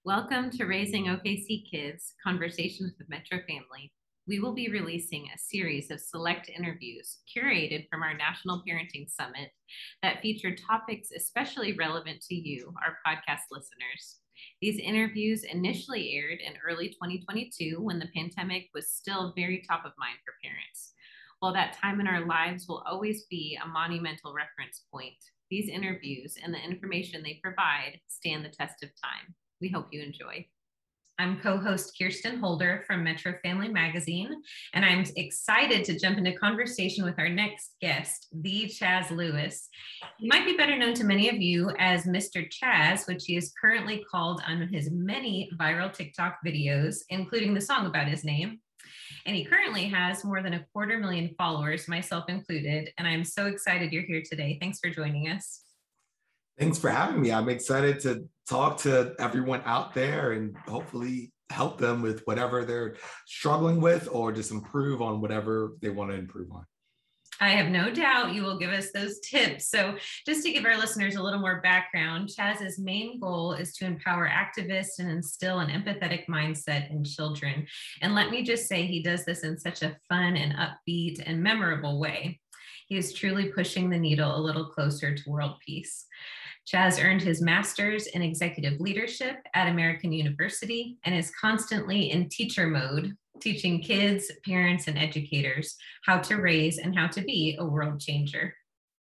Welcome to Raising OKC Kids Conversations with Metro Family. We will be releasing a series of select interviews curated from our National Parenting Summit that feature topics especially relevant to you, our podcast listeners. These interviews initially aired in early 2022 when the pandemic was still very top of mind for parents. While that time in our lives will always be a monumental reference point, these interviews and the information they provide stand the test of time. We hope you enjoy. I'm co-host Kirsten Holder from Metro Family Magazine, and I'm excited to jump into conversation with our next guest, the Chaz Lewis. He might be better known to many of you as Mr. Chaz, which he is currently called on his many viral TikTok videos, including the song about his name. And he currently has more than 250,000 followers, myself included, and I'm so excited you're here today. Thanks for joining us. Thanks for having me. I'm excited to talk to everyone out there and hopefully help them with whatever they're struggling with or just improve on whatever they want to improve on. I have no doubt you will give us those tips. So just to give our listeners a little more background, Chaz's main goal is to empower activists and instill an empathetic mindset in children. And let me just say he does this in such a fun and upbeat and memorable way. He is truly pushing the needle a little closer to world peace. Chaz earned his master's in executive leadership at American University and is constantly in teacher mode, teaching kids, parents, and educators how to raise and how to be a world changer.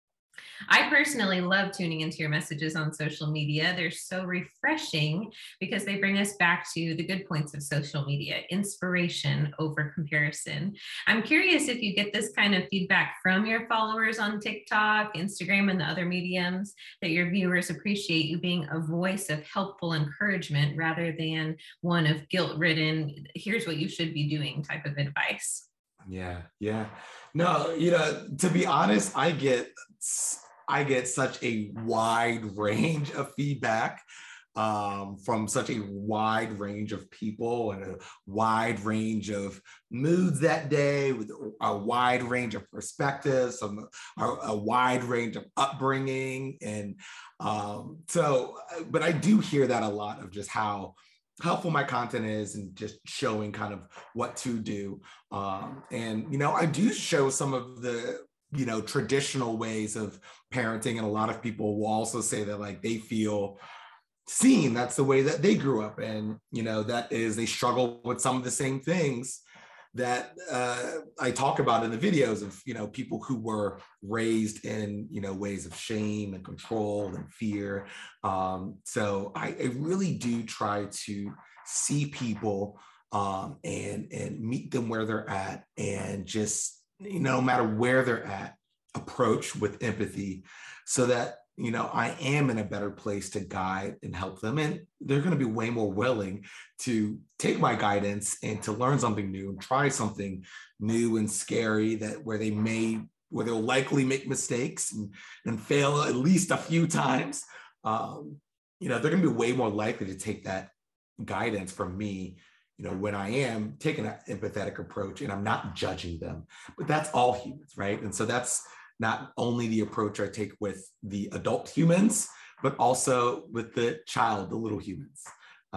I personally love tuning into your messages on social media. They're so refreshing because they bring us back to the good points of social media, inspiration over comparison. I'm curious if you get this kind of feedback from your followers on TikTok, Instagram, and the other mediums, that your viewers appreciate you being a voice of helpful encouragement rather than one of guilt-ridden, here's what you should be doing type of advice. Yeah. No, to be honest, I get such a wide range of feedback from such a wide range of people and a wide range of moods that day, with a wide range of perspectives, a wide range of upbringing. And but I do hear that a lot of just how helpful my content is and just showing kind of what to do. I do show some of the traditional ways of parenting. And a lot of people will also say that like they feel seen. That's the way that they grew up. And, that is, they struggle with some of the same things that I talk about in the videos of, people who were raised in, ways of shame and control and fear. So I really do try to see people and meet them where they're at, and just, no matter where they're at, approach with empathy so that, I am in a better place to guide and help them. And they're going to be way more willing to take my guidance and to learn something new and try something new and scary where they'll likely make mistakes and fail at least a few times. They're going to be way more likely to take that guidance from me, when I am taking an empathetic approach and I'm not judging them. But that's all humans, right? And so that's not only the approach I take with the adult humans, but also with the child, the little humans.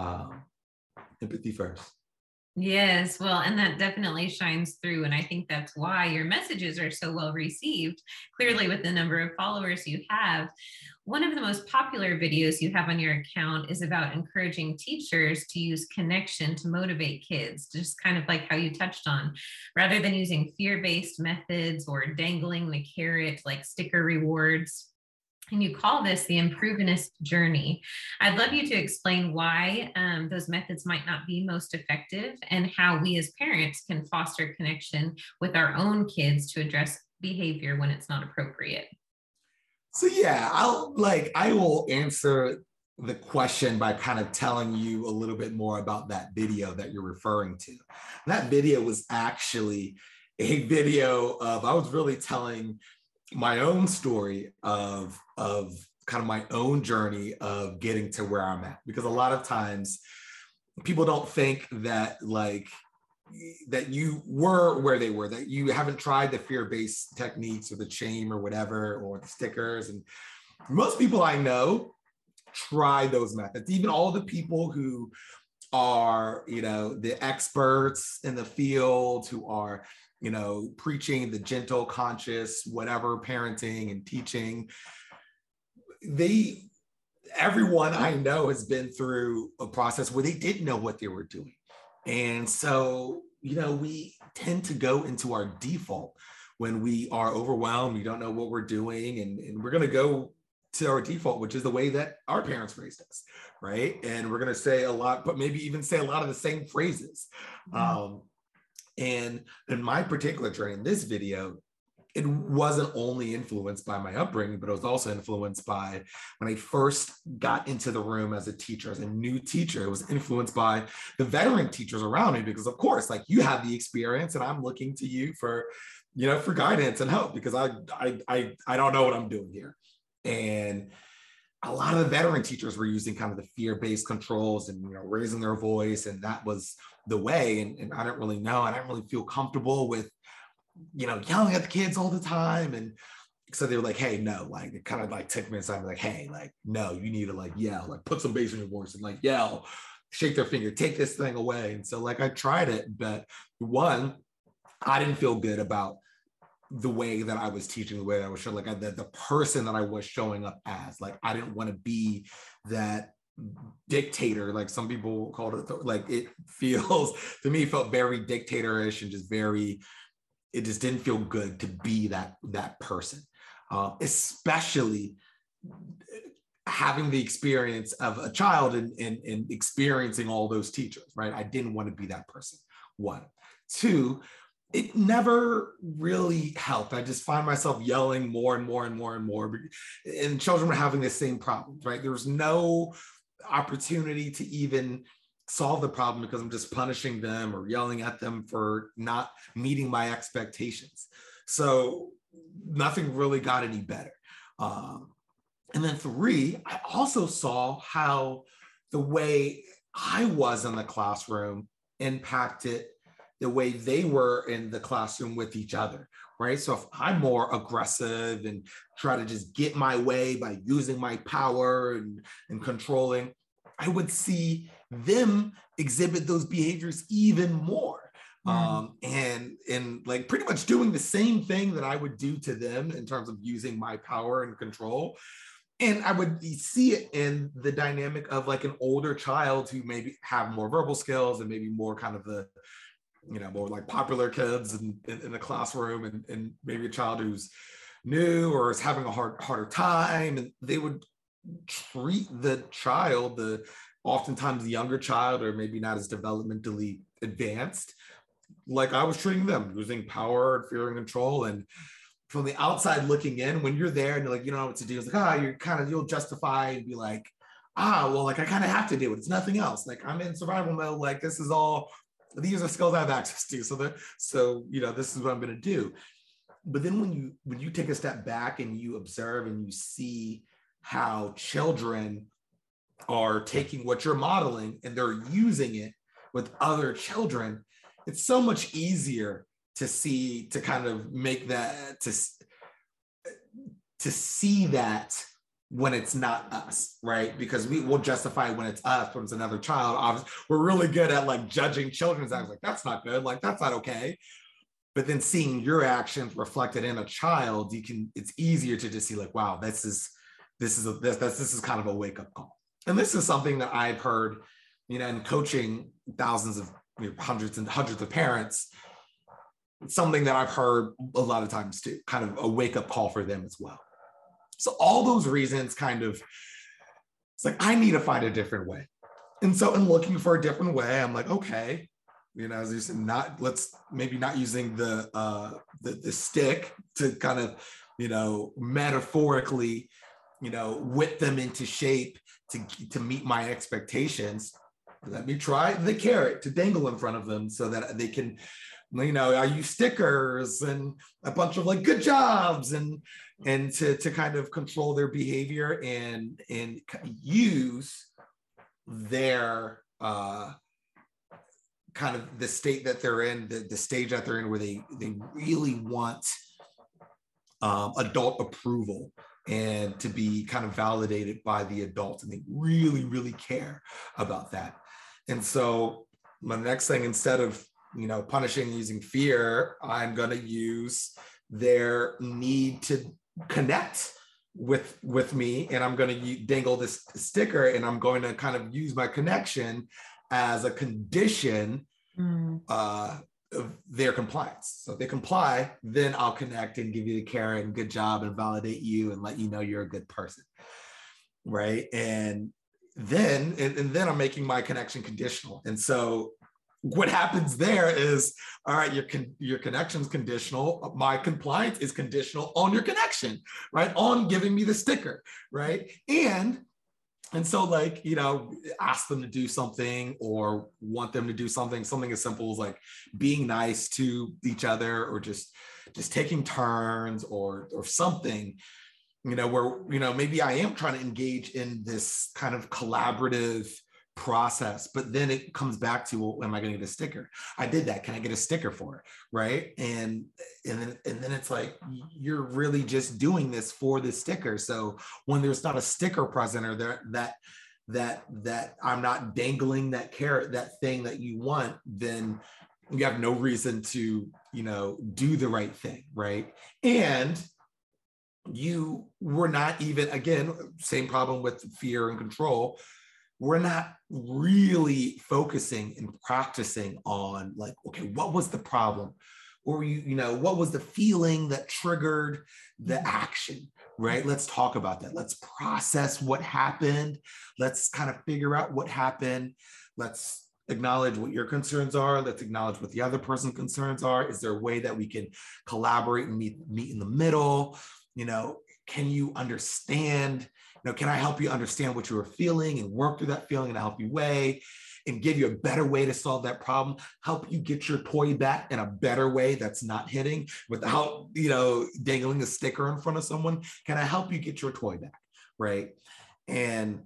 Empathy first. Yes, well, and that definitely shines through. And I think that's why your messages are so well received, clearly with the number of followers you have. One of the most popular videos you have on your account is about encouraging teachers to use connection to motivate kids, just kind of like how you touched on, rather than using fear-based methods or dangling the carrot like sticker rewards. And you call this the improvenist journey. I'd love you to explain why those methods might not be most effective and how we as parents can foster connection with our own kids to address behavior when it's not appropriate. So yeah, I will answer the question by kind of telling you a little bit more about that video that you're referring to. That video was actually a video of, I was really telling my own story of kind of my own journey of getting to where I'm at. Because a lot of times people don't think that that you were where they were, that you haven't tried the fear-based techniques or the shame or whatever, or the stickers. And most people I know tried those methods. Even all the people who are, the experts in the field, who are, preaching the gentle, conscious, whatever parenting and teaching, everyone I know has been through a process where they didn't know what they were doing. And so, we tend to go into our default when we are overwhelmed, we don't know what we're doing, and we're going to go to our default, which is the way that our parents raised us, right? And we're going to say a lot, but maybe even say a lot of the same phrases. And in my particular journey in this video, it wasn't only influenced by my upbringing, but it was also influenced by when I first got into the room as a teacher, as a new teacher. It was influenced by the veteran teachers around me, because of course, like, you have the experience and I'm looking to you for, for guidance and help, because I don't know what I'm doing here. And a lot of the veteran teachers were using kind of the fear-based controls and, raising their voice. And that was the way. And I didn't really know. I didn't really feel comfortable with, yelling at the kids all the time. And so they were like, hey, no, like, it kind of like took me aside, like, hey, like, no, you need to like yell, like put some bass in your voice and like yell, shake their finger, take this thing away. And so like I tried it, but one, I didn't feel good about the way that I was teaching, the way that I was showing, like the person that I was showing up as. Like, I didn't want to be that dictator, like some people called it. Like, it feels to me, felt very dictatorish and just very, it just didn't feel good to be that person, especially having the experience of a child and experiencing all those teachers, right? I didn't want to be that person. One. Two, it never really helped. I just find myself yelling more and more and more and more. And children were having the same problems, right? There was no opportunity to even solve the problem because I'm just punishing them or yelling at them for not meeting my expectations. So nothing really got any better. And then three, I also saw how the way I was in the classroom impacted the way they were in the classroom with each other, right? So if I'm more aggressive and try to just get my way by using my power and controlling, I would see them exhibit those behaviors even more. And like pretty much doing the same thing that I would do to them in terms of using my power and control. And I would see it in the dynamic of like an older child who maybe have more verbal skills and maybe more kind of the, more like popular kids in the classroom, and maybe a child who's new or is having a harder time. And they would treat the child, the oftentimes the younger child, or maybe not as developmentally advanced, like I was treating them, using power and fear and control. And from the outside looking in, when you're there and you're like, you don't know what to do, it's like, you'll justify and be like, well, like I kind of have to do it. It's nothing else. Like I'm in survival mode. Like these are skills I have access to. So this is what I'm going to do. But then when you take a step back and you observe and you see how children are taking what you're modeling and they're using it with other children, it's so much easier to kind of make that, to see that when it's not us, right? Because we will justify when it's us, when it's another child. Obviously, we're really good at like judging children's actions, like that's not good, like that's not okay. But then seeing your actions reflected in a child, it's easier to just see like, wow, this is kind of a wake-up call. And this is something that I've heard, in coaching thousands of, hundreds and hundreds of parents. It's something that I've heard a lot of times too, kind of a wake-up call for them as well. So all those reasons it's like, I need to find a different way. And so in looking for a different way, I'm like, okay, as you said, not using the stick to kind of, metaphorically, whip them into shape to meet my expectations. Let me try the carrot to dangle in front of them so that they can, I use stickers and a bunch of like good jobs and to kind of control their behavior and use their kind of the state that they're in, the stage that they're in, where they really want adult approval and to be kind of validated by the adults, and they really, really care about that. And so my next thing, instead of punishing using fear, I'm going to use their need to connect with me, and I'm going to dangle this sticker, and I'm going to kind of use my connection as a condition of their compliance. So if they comply, then I'll connect and give you the care and good job and validate you and let you know you're a good person, right? And then I'm making my connection conditional. And so what happens there is, all right, your connection's conditional. My compliance is conditional on your connection, right? On giving me the sticker, right? And so like, ask them to do something or want them to do something as simple as like being nice to each other, or just taking turns or something, where, maybe I am trying to engage in this kind of collaborative process, but then it comes back to, well, am I going to get a sticker? I did that. Can I get a sticker for it? Right. And then it's like, you're really just doing this for the sticker. So when there's not a sticker present, or that I'm not dangling that carrot, that thing that you want, then you have no reason to, do the right thing. Right. And you were not even, again, same problem with fear and control. We're not really focusing and practicing on like, okay, what was the problem? Or, what was the feeling that triggered the action, right? Let's talk about that. Let's process what happened. Let's kind of figure out what happened. Let's acknowledge what your concerns are. Let's acknowledge what the other person's concerns are. Is there a way that we can collaborate and meet in the middle? Can you understand? Can I help you understand what you were feeling and work through that feeling in a healthy way and give you a better way to solve that problem? Help you get your toy back in a better way that's not hitting without, dangling a sticker in front of someone. Can I help you get your toy back? Right. And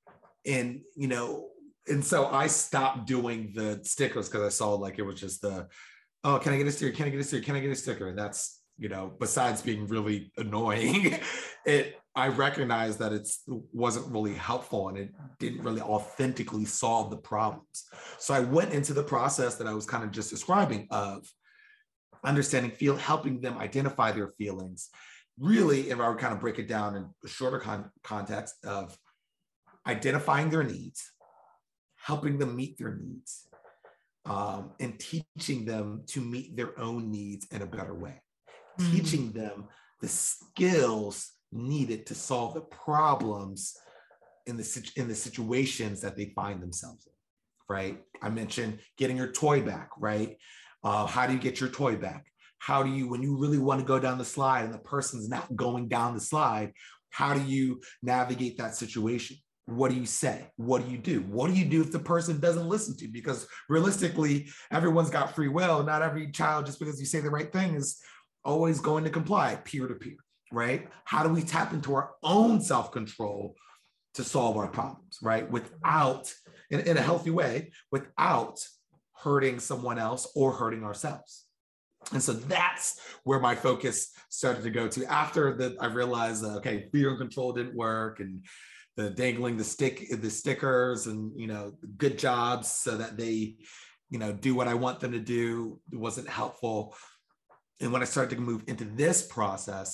so I stopped doing the stickers because I saw like it was just oh, can I get a sticker? Can I get a sticker? Can I get a sticker? And that's, besides being really annoying, I recognized that it wasn't really helpful and it didn't really authentically solve the problems. So I went into the process that I was kind of just describing of understanding, helping them identify their feelings. Really, if I would kind of break it down in a shorter context of identifying their needs, helping them meet their needs, and teaching them to meet their own needs in a better way. Teaching them the skills needed to solve the problems in the situations that they find themselves in, right? I mentioned getting your toy back, right? How do you get your toy back? How do you, when you really want to go down the slide and the person's not going down the slide, how do you navigate that situation? What do you say? What do you do? What do you do if the person doesn't listen to you? Because realistically, everyone's got free will. Not every child, just because you say the right thing, is always going to comply peer to peer, right? How do we tap into our own self-control to solve our problems, right? Without, in a healthy way, without hurting someone else or hurting ourselves. And so that's where my focus started to go to after that. I realized that, okay, fear and control didn't work, and the dangling the stickers and, good jobs so that they, do what I want them to do, wasn't helpful. And when I started to move into this process,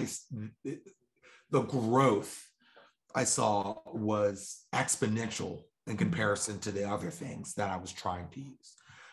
the growth I saw was exponential in comparison to the other things that I was trying to use.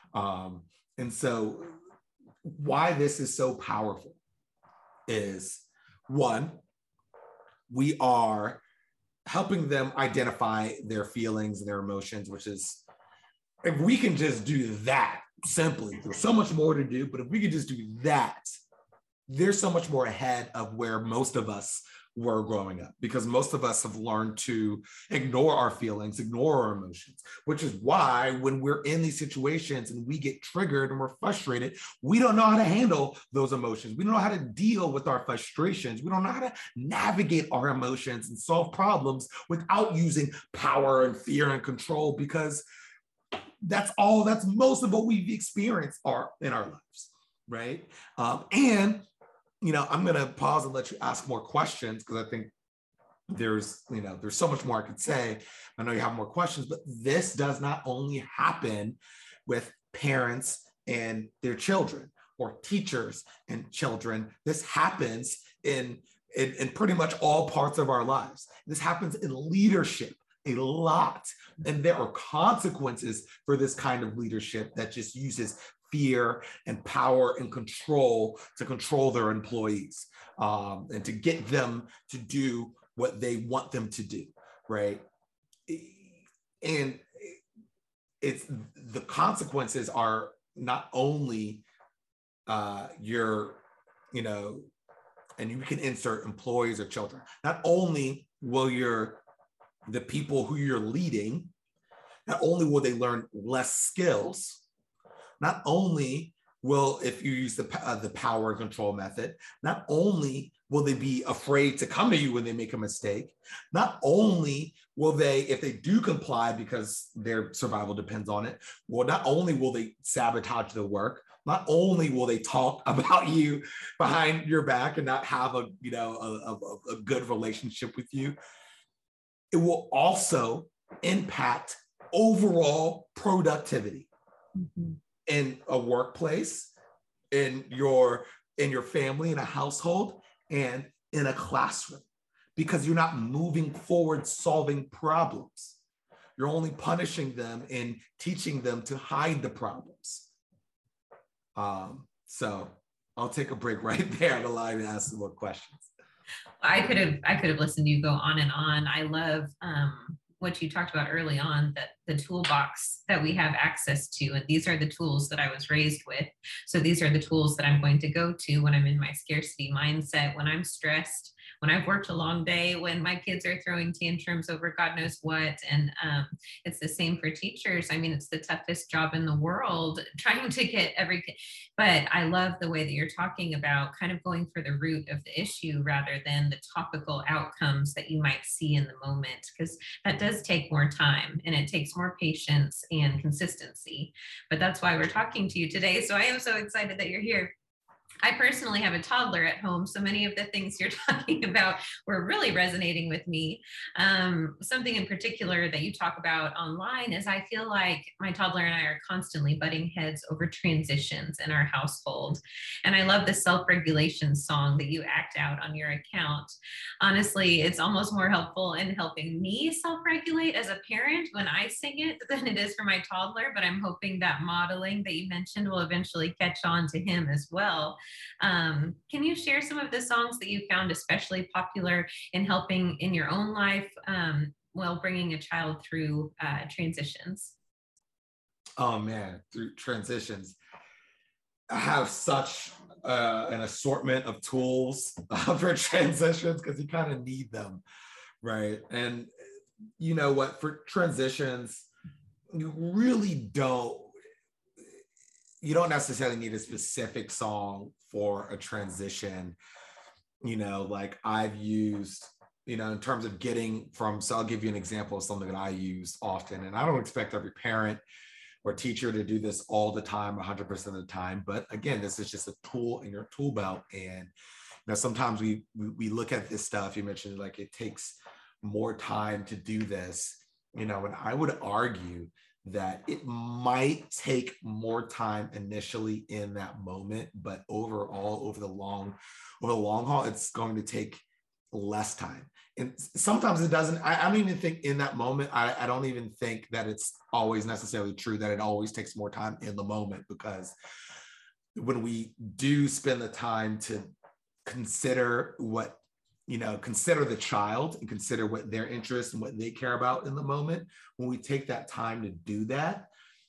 And so why this is so powerful is, one, we are helping them identify their feelings and their emotions, which is, if we can just do that simply, there's so much more to do, but if we could just do that, there's so much more ahead of where most of us were growing up, because most of us have learned to ignore our feelings, ignore our emotions, which is why when we're in these situations and we get triggered and we're frustrated, we don't know how to handle those emotions. We don't know how to deal with our frustrations. We don't know how to navigate our emotions and solve problems without using power and fear and control, because that's most of what we've experienced in our lives, right? And I'm going to pause and let you ask more questions because I think there's so much more I could say. I know you have more questions, but this does not only happen with parents and their children or teachers and children. This happens in pretty much all parts of our lives. This happens in leadership a lot. And there are consequences for this kind of leadership that just uses fear and power and control to control their employees, and to get them to do what they want them to do, right? And it's the consequences are not only and you can insert employees or children. Not only will the people who you're leading, not only will they learn less skills, not only will, if you use the power and control method, not only will they be afraid to come to you when they make a mistake, not only will they, if they do comply because their survival depends on it, well, not only will they sabotage the work, not only will they talk about you behind your back and not have a good relationship with you, it will also impact overall productivity in a workplace, in your family, in a household, and in a classroom, because you're not moving forward solving problems. You're only punishing them and teaching them to hide the problems. So I'll take a break right there and allow you to ask some more questions. I could have listened to you go on and on. I love what you talked about early on, that the toolbox that we have access to, and these are the tools that I was raised with. So these are the tools that I'm going to go to when I'm in my scarcity mindset, when I'm stressed, when I've worked a long day, when my kids are throwing tantrums over God knows what. And it's the same for teachers. I mean, it's the toughest job in the world, trying to get but I love the way that you're talking about kind of going for the root of the issue rather than the topical outcomes that you might see in the moment, because that does take more time and it takes more patience and consistency. But that's why we're talking to you today. So I am so excited that you're here. I personally have a toddler at home, so many of the things you're talking about were really resonating with me. Something in particular that you talk about online is I feel like my toddler and I are constantly butting heads over transitions in our household. And I love the self-regulation song that you act out on your account. Honestly, it's almost more helpful in helping me self-regulate as a parent when I sing it than it is for my toddler, but I'm hoping that modeling that you mentioned will eventually catch on to him as well. Can you share some of the songs that you found especially popular in helping in your own life while bringing a child through transitions? Oh man, through transitions. I have such an assortment of tools for transitions because you kind of need them, right? And you know what, for transitions, you don't necessarily need a specific song for a transition. Like I've used, in terms of getting from, so I'll give you an example of something that I use often, and I don't expect every parent or teacher to do this all the time, 100% of the time. But again, this is just a tool in your tool belt. And sometimes we look at this stuff, you mentioned like it takes more time to do this, and I would argue that it might take more time initially in that moment, but overall, over the long haul, it's going to take less time. And sometimes it doesn't. I don't even think in that moment, I don't even think that it's always necessarily true that it always takes more time in the moment, because when we do spend the time to consider consider the child and consider what their interests and what they care about in the moment, when we take that time to do that,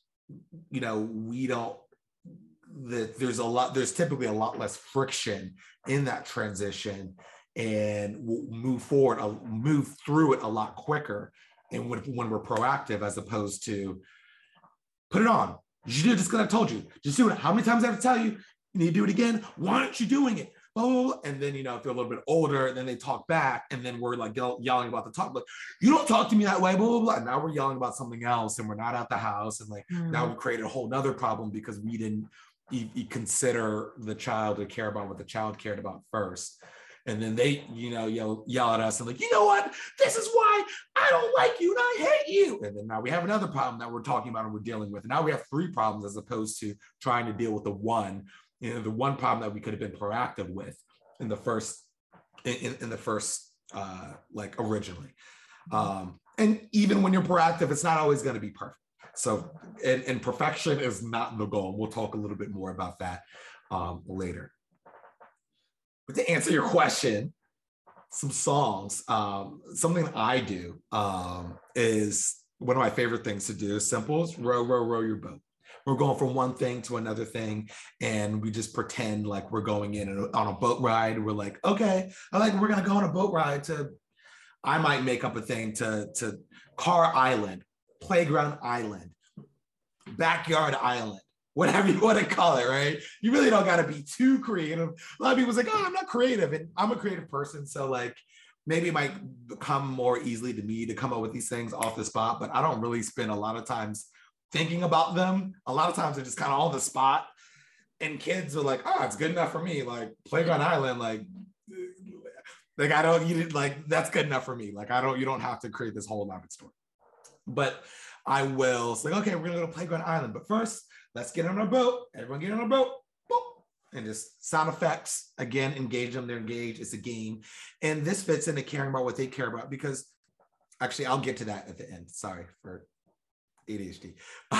there's typically a lot less friction in that transition, and we'll move through it a lot quicker. And when we're proactive, as opposed to put it on, you do just because I told you, just do it. How many times I have to tell you? You need to do it again. Why aren't you doing it? Oh, and then, if they're a little bit older, then they talk back, and then we're like yelling about the talk, like, you don't talk to me that way, blah, blah, blah. And now we're yelling about something else, and we're not at the house. And now we created a whole nother problem because we didn't you consider the child or care about what the child cared about first. And then they, yell at us and like, you know what? This is why I don't like you and I hate you. And then now we have another problem that we're talking about and we're dealing with. And now we have 3 problems as opposed to trying to deal with the one problem that we could have been proactive with in the first, like originally. And even when you're proactive, it's not always going to be perfect. So, and perfection is not the goal. We'll talk a little bit more about that later. But to answer your question, some songs, something I do is one of my favorite things to do. Simple as row, row, row your boat. We're going from one thing to another thing, and we just pretend like we're going on a boat ride. We're like, okay, we're gonna go on a boat ride to. I might make up a thing to Car Island, Playground Island, Backyard Island. Whatever you want to call it, right? You really don't got to be too creative. A lot of people's like, oh, I'm not creative. And I'm a creative person. So like, maybe it might come more easily to me to come up with these things off the spot, but I don't really spend a lot of times thinking about them. A lot of times they're just kind of on the spot. And kids are like, oh, it's good enough for me. Like Playground Island, that's good enough for me. Like, you don't have to create this whole elaborate story. But I will say, okay, we're gonna go to Playground Island. But first, let's get on our boat. Everyone get on our boat. Boop. And just sound effects. Again, engage them. They're engaged. It's a game. And this fits into caring about what they care about because actually, I'll get to that at the end. Sorry for ADHD.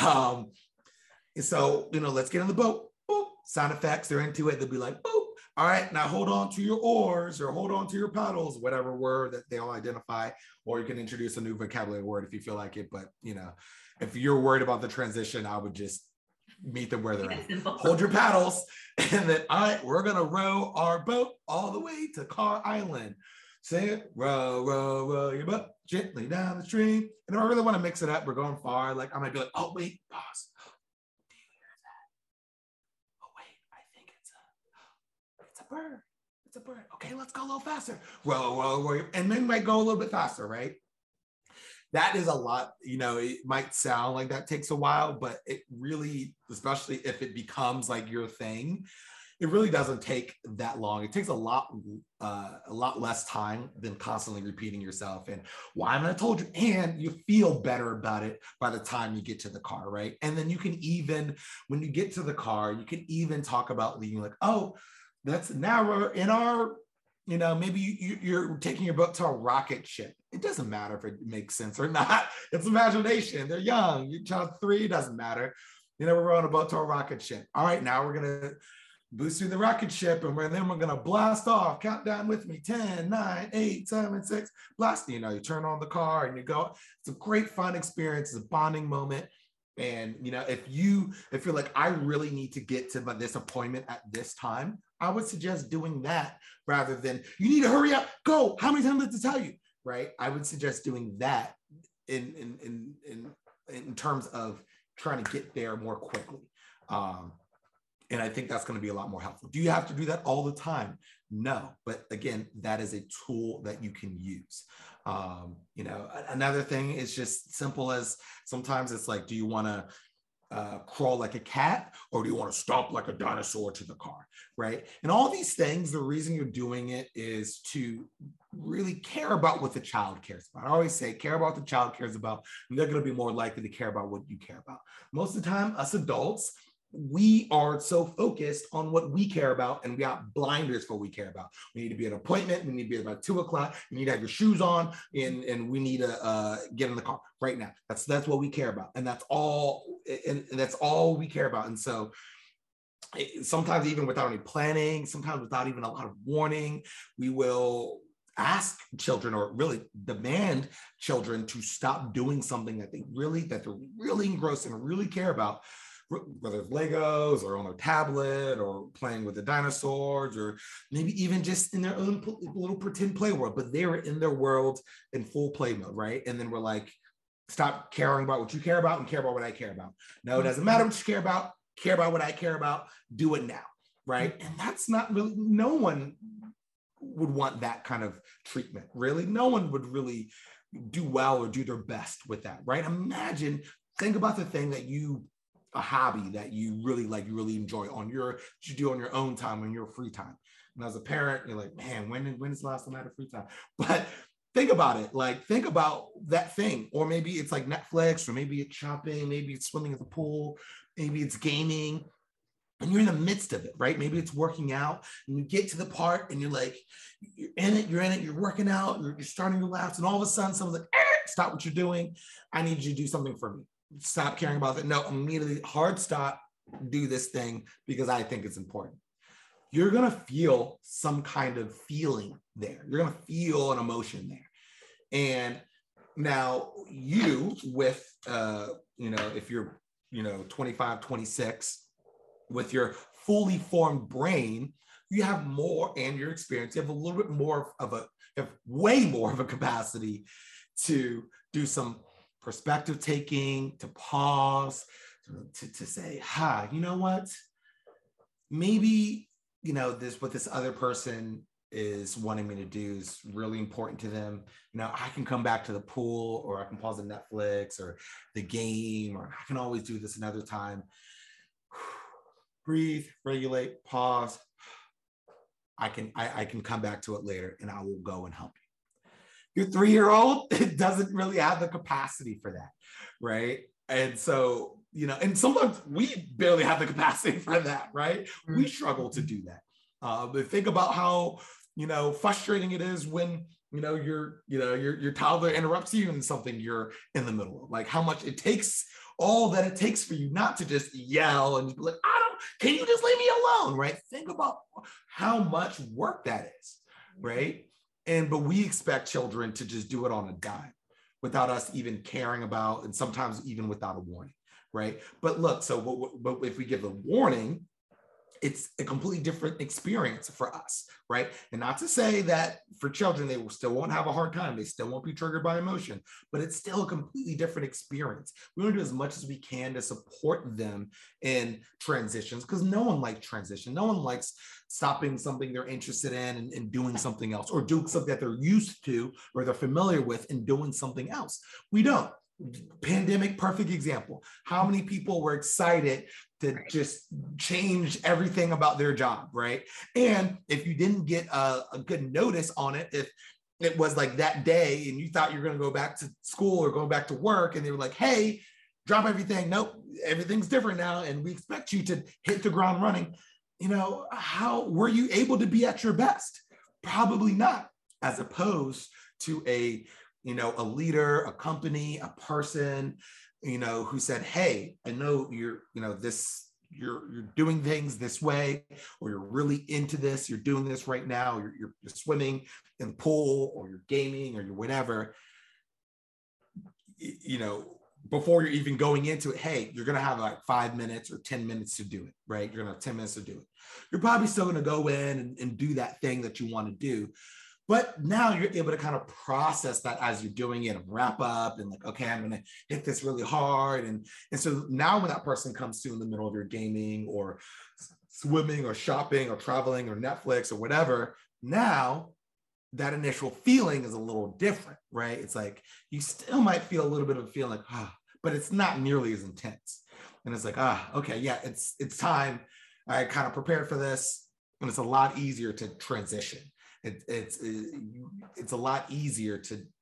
So, let's get on the boat. Boop. Sound effects. They're into it. They'll be like, boop. All right, now hold on to your oars or hold on to your paddles, whatever word that they'll identify, or you can introduce a new vocabulary word if you feel like it. But, if you're worried about the transition, I would just meet them where they're at. Hold your paddles. And then, all right, we're going to row our boat all the way to Car Island. Say it, row, row, row your boat gently down the stream. And if I really want to mix it up, we're going far. Like, I might be like, oh, wait, pause. Do you hear that? Oh, wait, I think it's a bird. It's a bird. Okay, let's go a little faster. Row, row, row. And then might go a little bit faster, right? That is a lot, it might sound like that takes a while, but it really, especially if it becomes like your thing, it really doesn't take that long. It takes a lot less time than constantly repeating yourself. And why haven't I told you? And you feel better about it by the time you get to the car, right? And then you can even, when you get to the car, you can even talk about leaving like, oh, now we're in our, maybe you're taking your boat to a rocket ship. It doesn't matter if it makes sense or not. It's imagination. They're young. Your child's 3, doesn't matter. We're on a boat to a rocket ship. All right, now we're going to boost through the rocket ship and then we're going to blast off. Count down with me. 10, 9, 8, 7, 6, blast. You turn on the car and you go. It's a great fun experience. It's a bonding moment. And, if you're like, I really need to get to this appointment at this time, I would suggest doing that rather than you need to hurry up, go. How many times did I tell you? Right. I would suggest doing that in terms of trying to get there more quickly. And I think that's going to be a lot more helpful. Do you have to do that all the time? No. But again, that is a tool that you can use. Another thing is just simple as sometimes it's like, do you want to crawl like a cat or do you want to stomp like a dinosaur to the car, right? And all these things, the reason you're doing it is to really care about what the child cares about. I always say, care about what the child cares about, and they're going to be more likely to care about what you care about. Most of the time, us adults, we are so focused on what we care about and we got blinders for what we care about. We need to be at an appointment. We need to be about 2:00. You need to have your shoes on and we need to get in the car right now. That's what we care about. And that's all. And that's all we care about. And so sometimes even without any planning, sometimes without even a lot of warning, we will ask children or really demand children to stop doing something that they're really engrossed and really care about, whether it's Legos or on their tablet or playing with the dinosaurs or maybe even just in their own little pretend play world, but they were in their world in full play mode, right? And then we're like, stop caring about what you care about and care about what I care about. No, it doesn't matter what you care about what I care about, do it now, right? And that's not really, no one would want that kind of treatment, really. No one would really do well or do their best with that, right? Think about the thing that you a hobby that you really like, you really enjoy you do on your own time, on your free time. And as a parent, you're like, man, when is the last time I had a free time? But think about it. Like, think about that thing. Or maybe it's like Netflix, or maybe it's shopping, maybe it's swimming at the pool, maybe it's gaming. And you're in the midst of it, right? Maybe it's working out, and you get to the part and you're like, you're in it, you're working out, you're starting to relax, and all of a sudden someone's like, stop what you're doing. I need you to do something for me. Stop caring about it. No, immediately, hard stop, do this thing because I think it's important. You're going to feel some kind of feeling there. You're going to feel an emotion there. And now you with, if you're, 25, 26, with your fully formed brain, you have more, and your experience, you have a little bit more way more of a capacity to do some perspective taking, to pause, to say, you know what? Maybe, what this other person is wanting me to do is really important to them. I can come back to the pool, or I can pause the Netflix or the game, or I can always do this another time. Breathe, regulate, pause. I can come back to it later, and I will go and help you. Your 3-year-old doesn't really have the capacity for that, right? And so, and sometimes we barely have the capacity for that, right? Mm-hmm. We struggle to do that. But think about how, frustrating it is when, your toddler interrupts you in something you're in the middle of. Like, how much it takes, all that it takes for you not to just yell and be like, can you just leave me alone, right? Think about how much work that is, right? But we expect children to just do it on a dime without us even caring about, and sometimes even without a warning, right? But look, but if we give a warning, it's a completely different experience for us, right? And not to say that for children, they still won't have a hard time. They still won't be triggered by emotion, but it's still a completely different experience. We want to do as much as we can to support them in transitions, because no one likes transition. No one likes stopping something they're interested in and doing something else, or doing something that they're used to or they're familiar with and doing something else. We don't. Pandemic, perfect example. How many people were excited to just change everything about their job, right? And if you didn't get a good notice on it, if it was like that day and you thought you're going to go back to school or go back to work, and they were like, hey, drop everything. Nope, everything's different now, and we expect you to hit the ground running. How were you able to be at your best? Probably not, as opposed to a leader, a company, a person, who said, hey, I know you're doing things this way, or you're really into this, you're doing this right now, you're swimming in the pool, or you're gaming, or you're whatever, before you're even going into it, hey, you're going to have like 5 minutes or 10 minutes to do it, right? You're going to have 10 minutes to do it. You're probably still going to go in and do that thing that you want to do. But now you're able to kind of process that as you're doing it and wrap up and like, okay, I'm going to hit this really hard. And so now when that person comes to in the middle of your gaming or swimming or shopping or traveling or Netflix or whatever, now that initial feeling is a little different, right? It's like, you still might feel a little bit of a feeling like, but it's not nearly as intense. And it's like, okay, yeah, it's time. I kind of prepared for this, and it's a lot easier to transition. It's a lot easier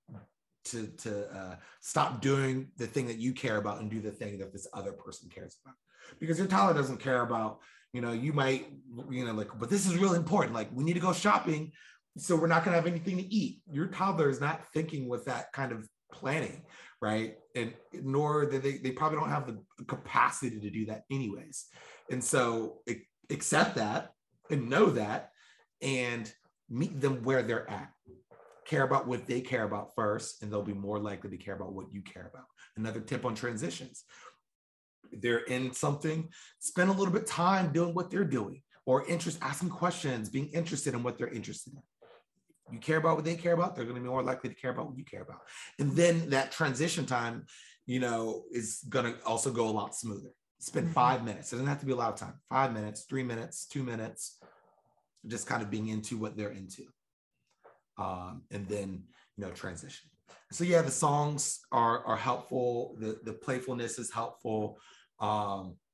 to stop doing the thing that you care about and do the thing that this other person cares about, because your toddler doesn't care about, you might, but this is really important. Like, we need to go shopping, so we're not going to have anything to eat. Your toddler is not thinking with that kind of planning, right? And nor do they probably don't have the capacity to do that anyways. And so accept that and know that, and meet them where they're at. Care about what they care about first, and they'll be more likely to care about what you care about. Another tip on transitions: if they're in something, spend a little bit of time doing what they're doing, or asking questions, being interested in what they're interested in. You care about what they care about, they're going to be more likely to care about what you care about. And then that transition time, is going to also go a lot smoother. Spend 5 minutes. It doesn't have to be a lot of time. 5 minutes, 3 minutes, 2 minutes, just kind of being into what they're into. And then, transition. So yeah, the songs are helpful. The playfulness is helpful.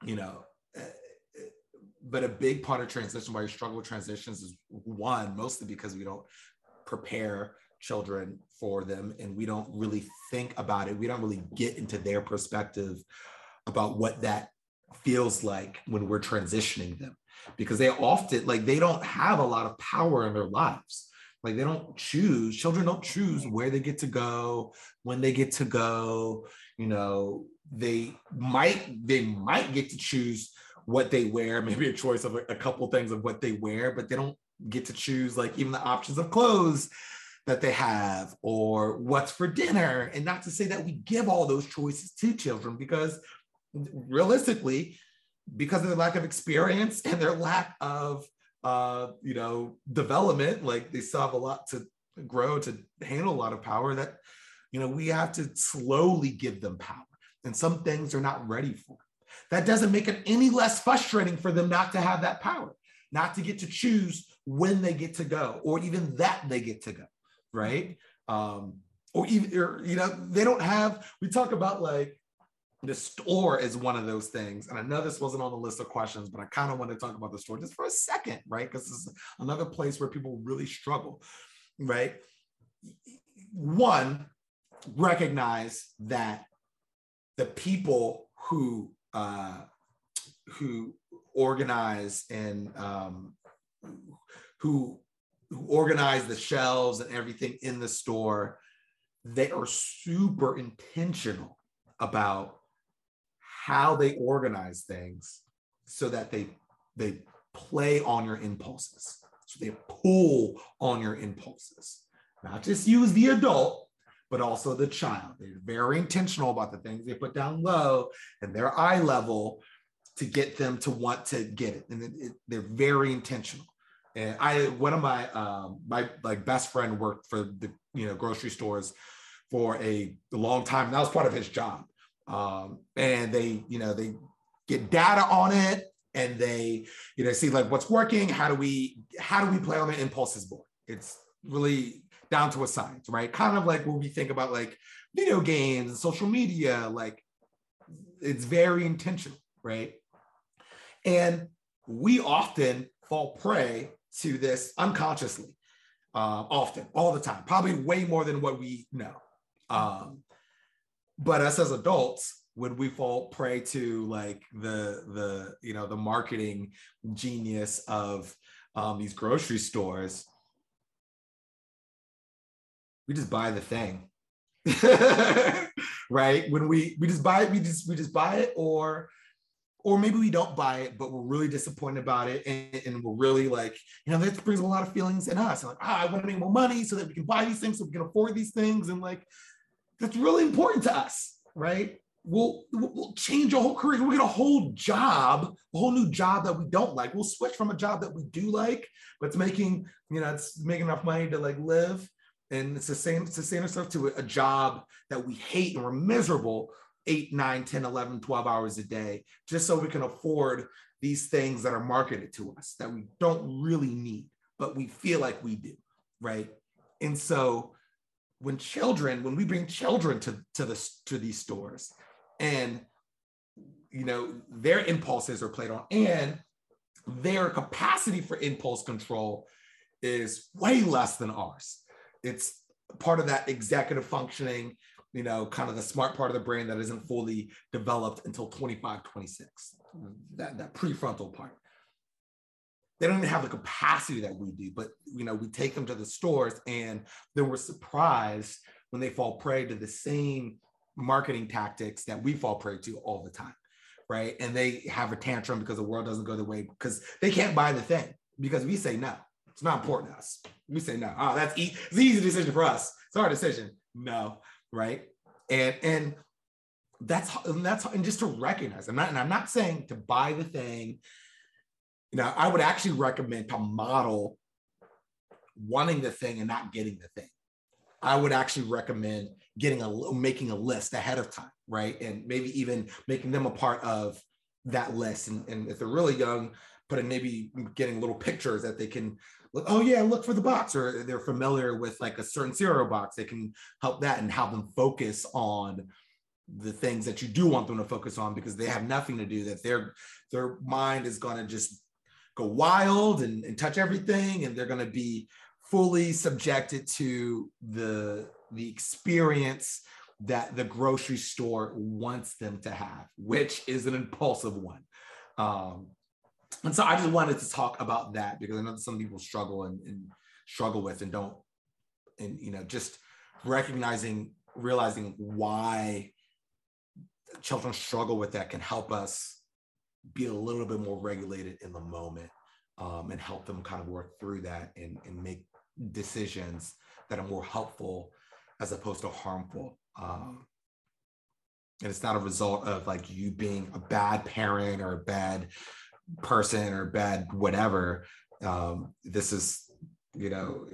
you know, but a big part of transition, why you struggle with transitions, is one, mostly because we don't prepare children for them, and we don't really think about it. We don't really get into their perspective about what that feels like when we're transitioning them, because they often, like, they don't have a lot of power in their lives. Like, they don't choose, children don't choose where they get to go, when they get to go. You know, they might get to choose what they wear, maybe a choice of a couple things of what they wear, but they don't get to choose like even the options of clothes that they have or what's for dinner. And not to say that we give all those choices to children, because realistically, because of their lack of experience and their lack of you know, development, like they still have a lot to grow to handle a lot of power, that, you know, we have to slowly give them power, and some things they're not ready for. That doesn't make it any less frustrating for them not to have that power, not to get to choose when they get to go, or even that they get to go, right? Or even, or, you know, they don't have, we talk about like the store is one of those things. And I know this wasn't on the list of questions, but I kind of want to talk about the store just for a second, right? Because this is another place where people really struggle, right? One, recognize that the people who organize and who organize the shelves and everything in the store, they are super intentional about how they organize things so that they play on your impulses. So they pull on your impulses, not just you as the adult, but also the child. They're very intentional about the things they put down low and their eye level to get them to want to get it. And they're very intentional. And one of my my like best friend worked for the, you know, grocery stores for a long time. That was part of his job. And they, you know, they get data on it, and they, you know, see like what's working. How do we play on the impulses board? It's really down to a science, right? Kind of like when we think about like video games and social media, like it's very intentional, right? And we often fall prey to this unconsciously, often, all the time, probably way more than what we know. But us as adults, when we fall prey to like the you know, the marketing genius of these grocery stores, we just buy the thing. Right? When we just buy it, we just buy it, or maybe we don't buy it, but we're really disappointed about it. And we're really like, you know, that brings a lot of feelings in us. Like, I want to make more money so that we can buy these things, so we can afford these things. And like, that's really important to us, right? We'll change our whole career. We'll get a whole job, a whole new job that we don't like. We'll switch from a job that we do like, but it's making, you know, it's making enough money to like live, and it's the same stuff, to a job that we hate and we're miserable 8, 9, 10, 11, 12 hours a day, just so we can afford these things that are marketed to us that we don't really need, but we feel like we do, right? And so when we bring children to these stores, and, you know, their impulses are played on, and their capacity for impulse control is way less than ours. It's part of that executive functioning, you know, kind of the smart part of the brain that isn't fully developed until 25, 26, that prefrontal part. They don't even have the capacity that we do, but, you know, we take them to the stores, and then we're surprised when they fall prey to the same marketing tactics that we fall prey to all the time, right? And they have a tantrum because the world doesn't go their way, because they can't buy the thing, because we say no. It's not important to us. We say no. Oh, it's an easy decision for us. It's our decision. No, right? And that's and just to recognize. And I'm not saying to buy the thing. You know, I would actually recommend to model wanting the thing and not getting the thing. I would actually recommend making a list ahead of time, right? And maybe even making them a part of that list. And if they're really young, maybe getting little pictures that they can look, oh yeah, look for the box, or they're familiar with like a certain cereal box, they can help that and have them focus on the things that you do want them to focus on, because they have nothing to do, that their mind is going to just go wild and touch everything, and they're going to be fully subjected to the experience that the grocery store wants them to have, which is an impulsive one. And so I just wanted to talk about that, because I know that some people struggle and struggle with and don't, and just realizing why children struggle with that can help us be a little bit more regulated in the moment, and help them kind of work through that and make decisions that are more helpful as opposed to harmful. And it's not a result of like you being a bad parent or a bad person or bad whatever. This is, we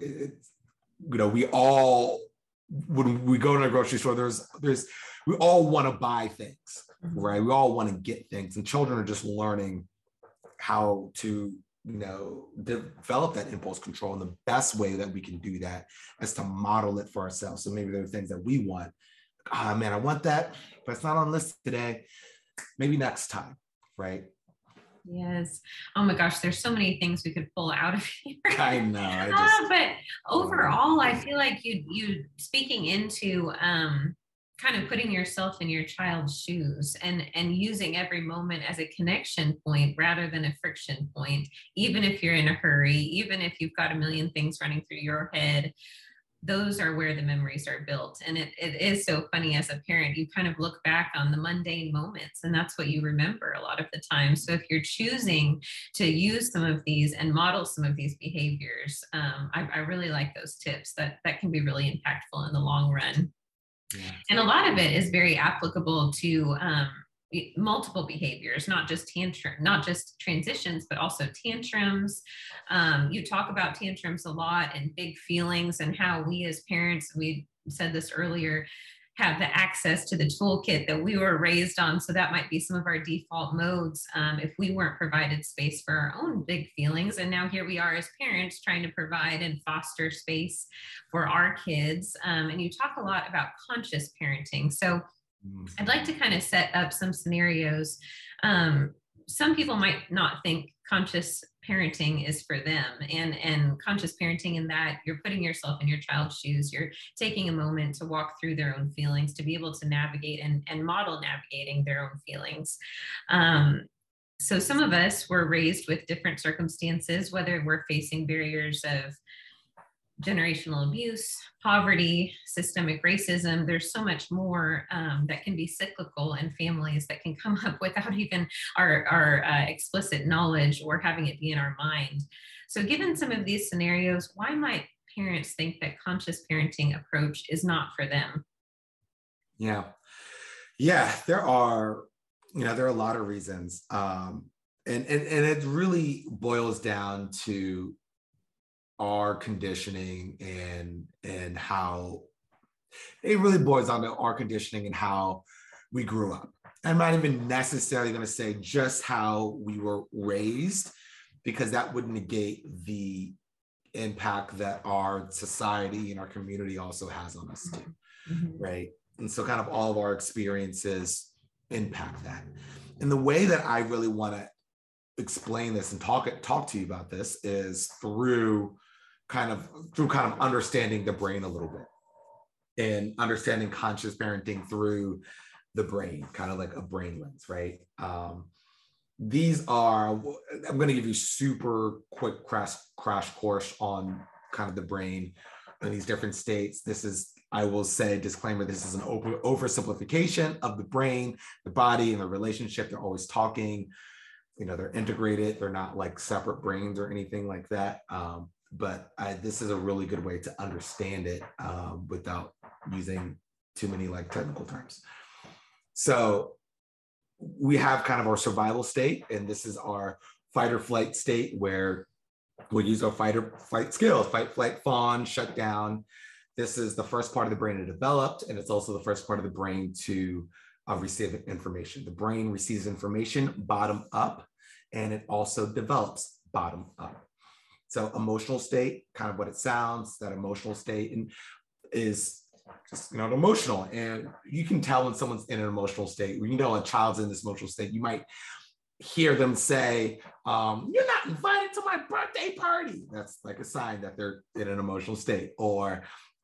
all, when we go to a grocery store, we all want to buy things, right? We all want to get things, and children are just learning how to, develop that impulse control. And the best way that we can do that is to model it for ourselves. So maybe there are things that we want. Ah, man, I want that, but it's not on the list today. Maybe next time, right? Yes. Oh my gosh, there's so many things we could pull out of here. I know. But overall, I feel like you speaking into kind of putting yourself in your child's shoes and using every moment as a connection point rather than a friction point, even if you're in a hurry, even if you've got a million things running through your head. Those are where the memories are built. And it is so funny, as a parent, you kind of look back on the mundane moments, and that's what you remember a lot of the time. So if you're choosing to use some of these and model some of these behaviors, I really like those tips. That can be really impactful in the long run. Yeah. And a lot of it is very applicable to multiple behaviors, not just transitions, but also tantrums. You talk about tantrums a lot, and big feelings, and how we as parents, we said this earlier, have the access to the toolkit that we were raised on. So that might be some of our default modes if we weren't provided space for our own big feelings. And now here we are as parents trying to provide and foster space for our kids. And you talk a lot about conscious parenting. So I'd like to kind of set up some scenarios. Some people might not think conscious parenting is for them, and conscious parenting in that you're putting yourself in your child's shoes, you're taking a moment to walk through their own feelings, to be able to navigate and model navigating their own feelings. So some of us were raised with different circumstances, whether we're facing barriers of generational abuse, poverty, systemic racism. There's so much more that can be cyclical in families that can come up without even our explicit knowledge or having it be in our mind. So given some of these scenarios, why might parents think that conscious parenting approach is not for them? Yeah, there are a lot of reasons. And it really boils down to our conditioning and how it really boils down to our conditioning and how we grew up. I'm not even necessarily going to say just how we were raised, because that would negate the impact that our society and our community also has on us too, right? And so kind of all of our experiences impact that. And the way that I really want to explain this and talk to you about this is through kind of understanding the brain a little bit, and understanding conscious parenting through the brain, kind of like a brain lens, right? I'm going to give you super quick crash course on kind of the brain in these different states. This is, I will say, disclaimer, this is an oversimplification of the brain, the body, and the relationship. They're always talking, they're integrated. They're not like separate brains or anything like that. But this is a really good way to understand it without using too many like technical terms. So we have kind of our survival state, and this is our fight or flight state, where we use our fight or flight skills: fight, flight, fawn, shut down. This is the first part of the brain to develop, and it's also the first part of the brain to receive information. The brain receives information bottom up, and it also develops bottom up. So emotional state, kind of what it sounds, that emotional state is just, emotional. And you can tell when someone's in an emotional state. When you know a child's in this emotional state, you might hear them say, you're not invited to my birthday party. That's like a sign that they're in an emotional state. Or,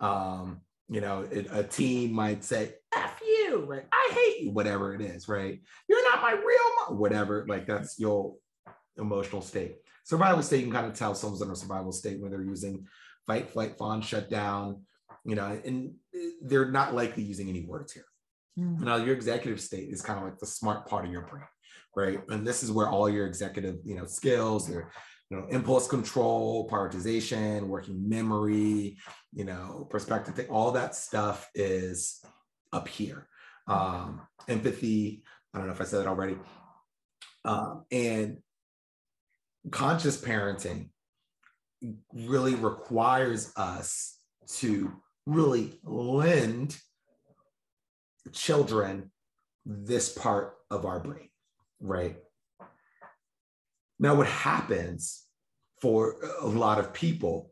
a teen might say, F you, right? I hate you, whatever it is, right? You're not my real mom, whatever. Like that's your emotional state. Survival state, you can kind of tell someone's in a survival state when they're using fight, flight, fawn, shut down, and they're not likely using any words here. Mm-hmm. Now, your executive state is kind of like the smart part of your brain, right? And this is where all your executive, skills, your, impulse control, prioritization, working memory, perspective, all that stuff is up here. Empathy, I don't know if I said that already. And conscious parenting really requires us to really lend children this part of our brain, right? Now, what happens for a lot of people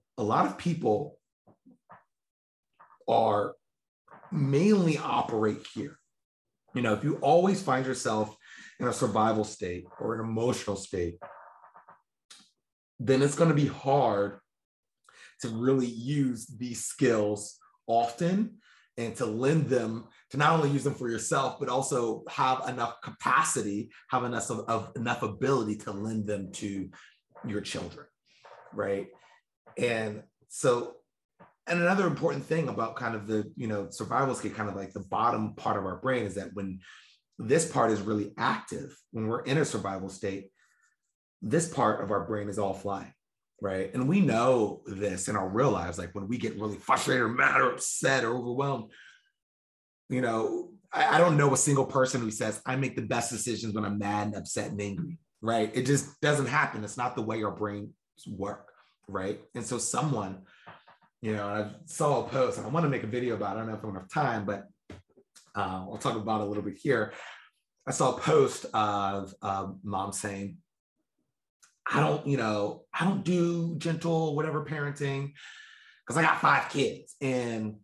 are mainly operate here. If you always find yourself in a survival state or an emotional state, then it's going to be hard to really use these skills often and to lend them, to not only use them for yourself, but also have enough capacity, have enough enough ability to lend them to your children, right? And so, and another important thing about kind of the, survival skill, kind of like the bottom part of our brain, is that when this part is really active, when we're in a survival state, this part of our brain is all flying, right? And we know this in our real lives, like when we get really frustrated or mad or upset or overwhelmed, I don't know a single person who says, I make the best decisions when I'm mad and upset and angry, right? It just doesn't happen. It's not the way our brains work, right? And so someone, I saw a post, and I want to make a video about it. I don't know if I have time, but I'll talk about it a little bit here. I saw a post of mom saying, I don't do gentle, whatever parenting, because I got 5 kids and,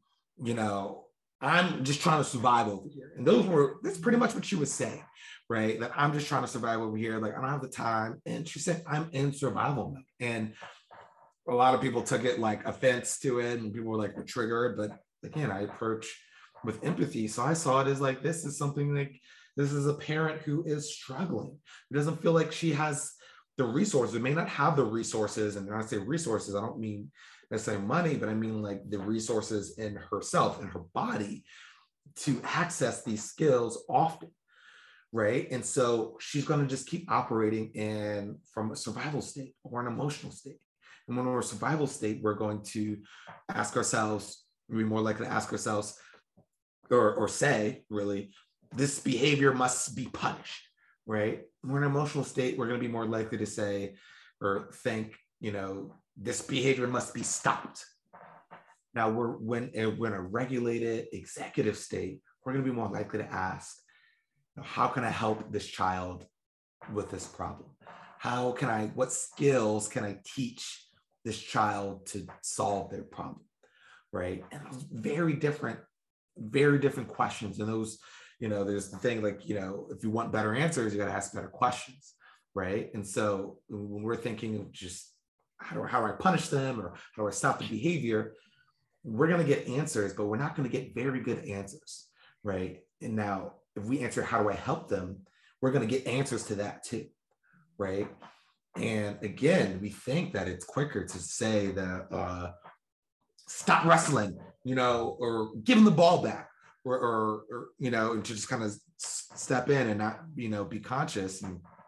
I'm just trying to survive over here. And that's pretty much what she was saying, right? That I'm just trying to survive over here. Like, I don't have the time. And she said, I'm in survival mode. And a lot of people took it like offense to it, and people were like triggered. But again, I approach with empathy. So I saw it as like, this is something like, this is a parent who is struggling, who doesn't feel like she has the resources. It may not have the resources. And when I say resources, I don't mean necessarily money, but I mean like the resources in herself and her body to access these skills often, right? And so she's going to just keep operating from a survival state or an emotional state. And when we're in a survival state, we're going to ask ourselves, we're more likely to ask ourselves or say, really, this behavior must be punished, right? When we're in an emotional state, we're going to be more likely to say or think, this behavior must be stopped. Now, when we're in a regulated executive state, we're going to be more likely to ask, how can I help this child with this problem? What skills can I teach this child to solve their problem, right? And those very different questions. And those, there's the thing like, if you want better answers, you got to ask better questions, right? And so when we're thinking of just how do I punish them or how do I stop the behavior, we're going to get answers, but we're not going to get very good answers, right? And now if we answer, how do I help them? We're going to get answers to that too, right? And again, we think that it's quicker to say that stop wrestling, or give them the ball back, or to just kind of step in and not, be conscious.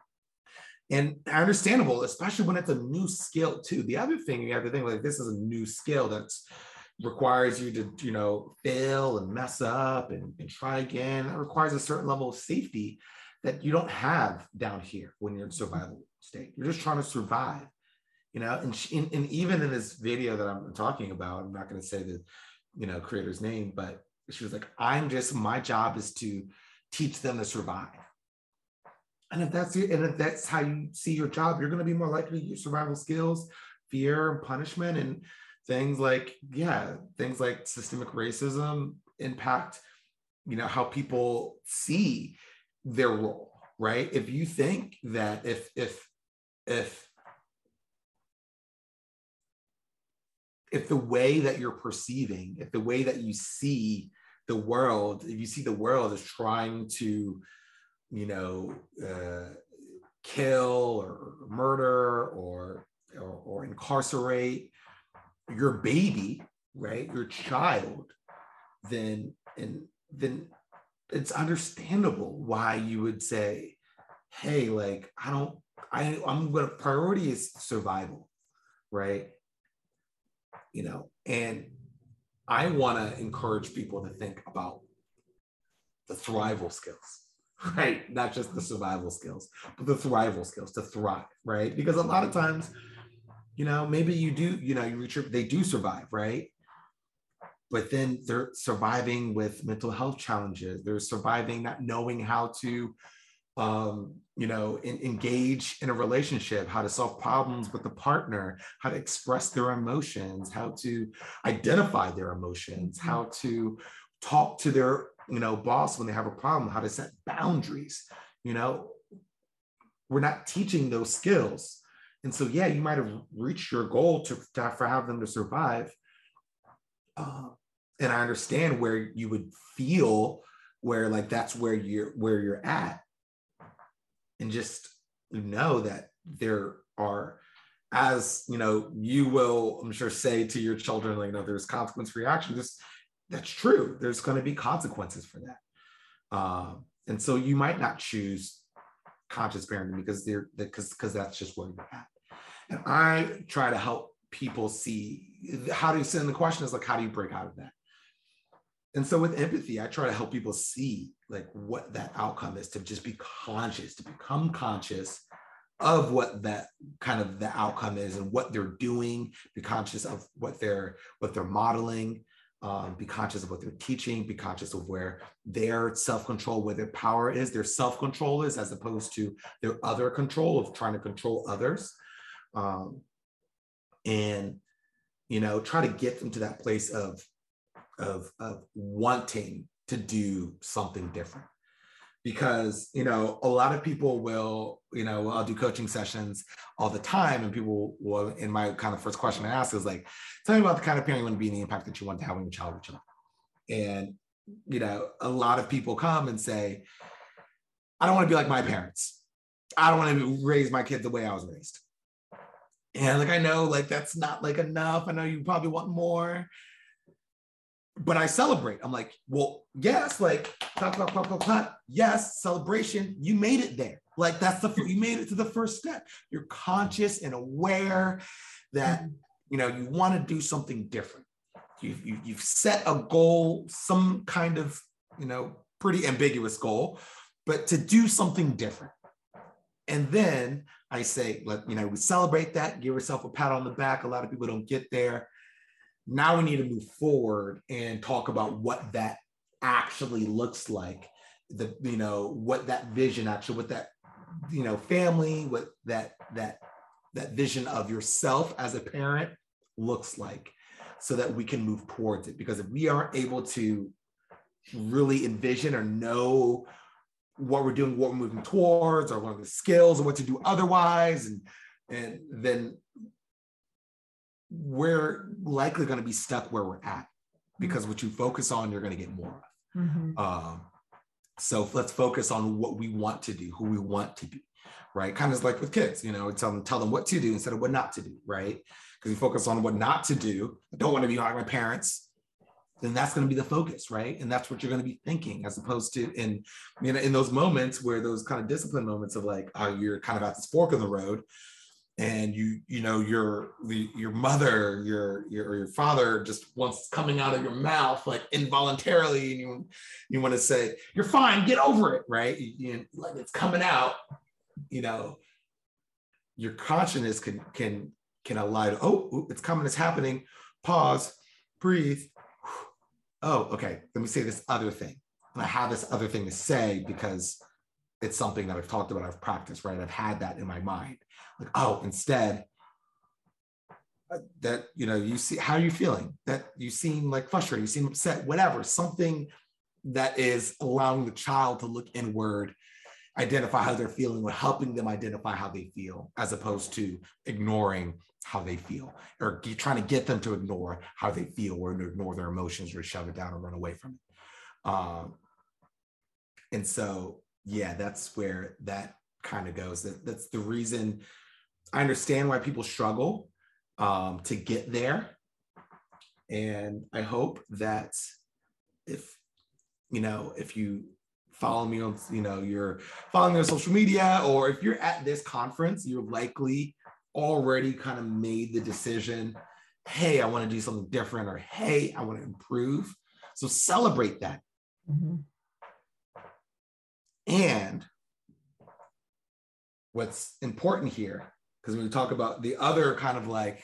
And understandable, especially when it's a new skill too. The other thing you have to think, like, this is a new skill that requires you to, fail and mess up and try again. It requires a certain level of safety that you don't have down here when you're in survival state. You're just trying to survive, and even in this video that I'm talking about, I'm not going to say the, creator's name, but she was like, my job is to teach them to survive. And if that's how you see your job, you're going to be more likely to use survival skills, fear, and punishment. And things like, yeah, things like systemic racism impact, how people see their role, right? If you think that if the way that you're perceiving, if the way that you see the world, if you see the world as trying to, kill or murder or incarcerate your baby, right, your child, then it's understandable why you would say, hey, like, I'm going to priority is survival, right? And I want to encourage people to think about the thrival skills, right? Not just the survival skills, but the thrival skills to thrive, right? Because a lot of times, maybe you do, they do survive, right? But then they're surviving with mental health challenges. They're surviving not knowing how to, engage in a relationship, how to solve problems with the partner, how to express their emotions, how to identify their emotions, how to talk to their, boss when they have a problem, how to set boundaries. We're not teaching those skills. And so, yeah, you might have reached your goal for have them to survive. And I understand where you would feel where like that's where you're at. And just know that there are, as you will, I'm sure, say to your children, like, there's consequence for your actions. That's true. There's going to be consequences for that. And so you might not choose conscious parenting because that's just where you're at. And I try to help people see, how do you send the question is like, how do you break out of that? And so with empathy, I try to help people see like what that outcome is, to just be conscious, to become conscious of what that kind of the outcome is and what they're doing, be conscious of what they're modeling, be conscious of what they're teaching, be conscious of where their self-control, where their power is, their self-control is, as opposed to their other control of trying to control others. And, try to get them to that place of wanting to do something different. Because, a lot of people will, I'll do coaching sessions all the time, and people will, in my kind of first question I ask is like, tell me about the kind of parent you want to be and the impact that you want to have on your child or children. And, a lot of people come and say, I don't want to be like my parents. I don't want to raise my kid the way I was raised. And like, I know like that's not like enough. I know you probably want more. But I celebrate. I'm like, well, yes, like, yes, celebration. You made it there. Like, you made it to the first step. You're conscious and aware that, you want to do something different. You've set a goal, some kind of, pretty ambiguous goal, but to do something different. And then I say, we celebrate that, give yourself a pat on the back. A lot of people don't get there. Now we need to move forward and talk about what that actually looks like, what that vision actually, what that, family, what that vision of yourself as a parent looks like, so that we can move towards it. Because if we aren't able to really envision or know what we're doing, what we're moving towards, or what are the skills or what to do otherwise, and then we're likely going to be stuck where we're at, because what you focus on, you're going to get more of. Mm-hmm. So let's focus on what we want to do, who we want to be, right? Kind of like with kids, tell them what to do instead of what not to do, right? Because you focus on what not to do. I don't want to be like my parents. Then that's going to be the focus, right? And that's what you're going to be thinking, as opposed to in those moments where those kind of discipline moments of like, you're kind of at this fork in the road. And your mother, your father just wants coming out of your mouth like involuntarily, and you want to say, "You're fine, get over it," right? Like it's coming out. Your consciousness can allow to, oh, it's coming, it's happening. Pause, breathe. Oh, okay. Let me say this other thing. And I have this other thing to say because it's something that I've talked about, I've practiced, right? I've had that in my mind. Like, oh, instead, that, you see, how are you feeling? That you seem like frustrated, you seem upset, whatever, something that is allowing the child to look inward, identify how they're feeling, or helping them identify how they feel, as opposed to ignoring how they feel, or trying to get them to ignore how they feel, or to ignore their emotions, or shove it down, or run away from it. And so, yeah, that's where that kind of goes. That's the reason I understand why people struggle to get there. And I hope that if you follow me on, you're following me on social media, or if you're at this conference, you're likely already kind of made the decision, hey, I want to do something different, or hey, I want to improve. So celebrate that. Mm-hmm. And what's important here, because when we talk about the other kind of like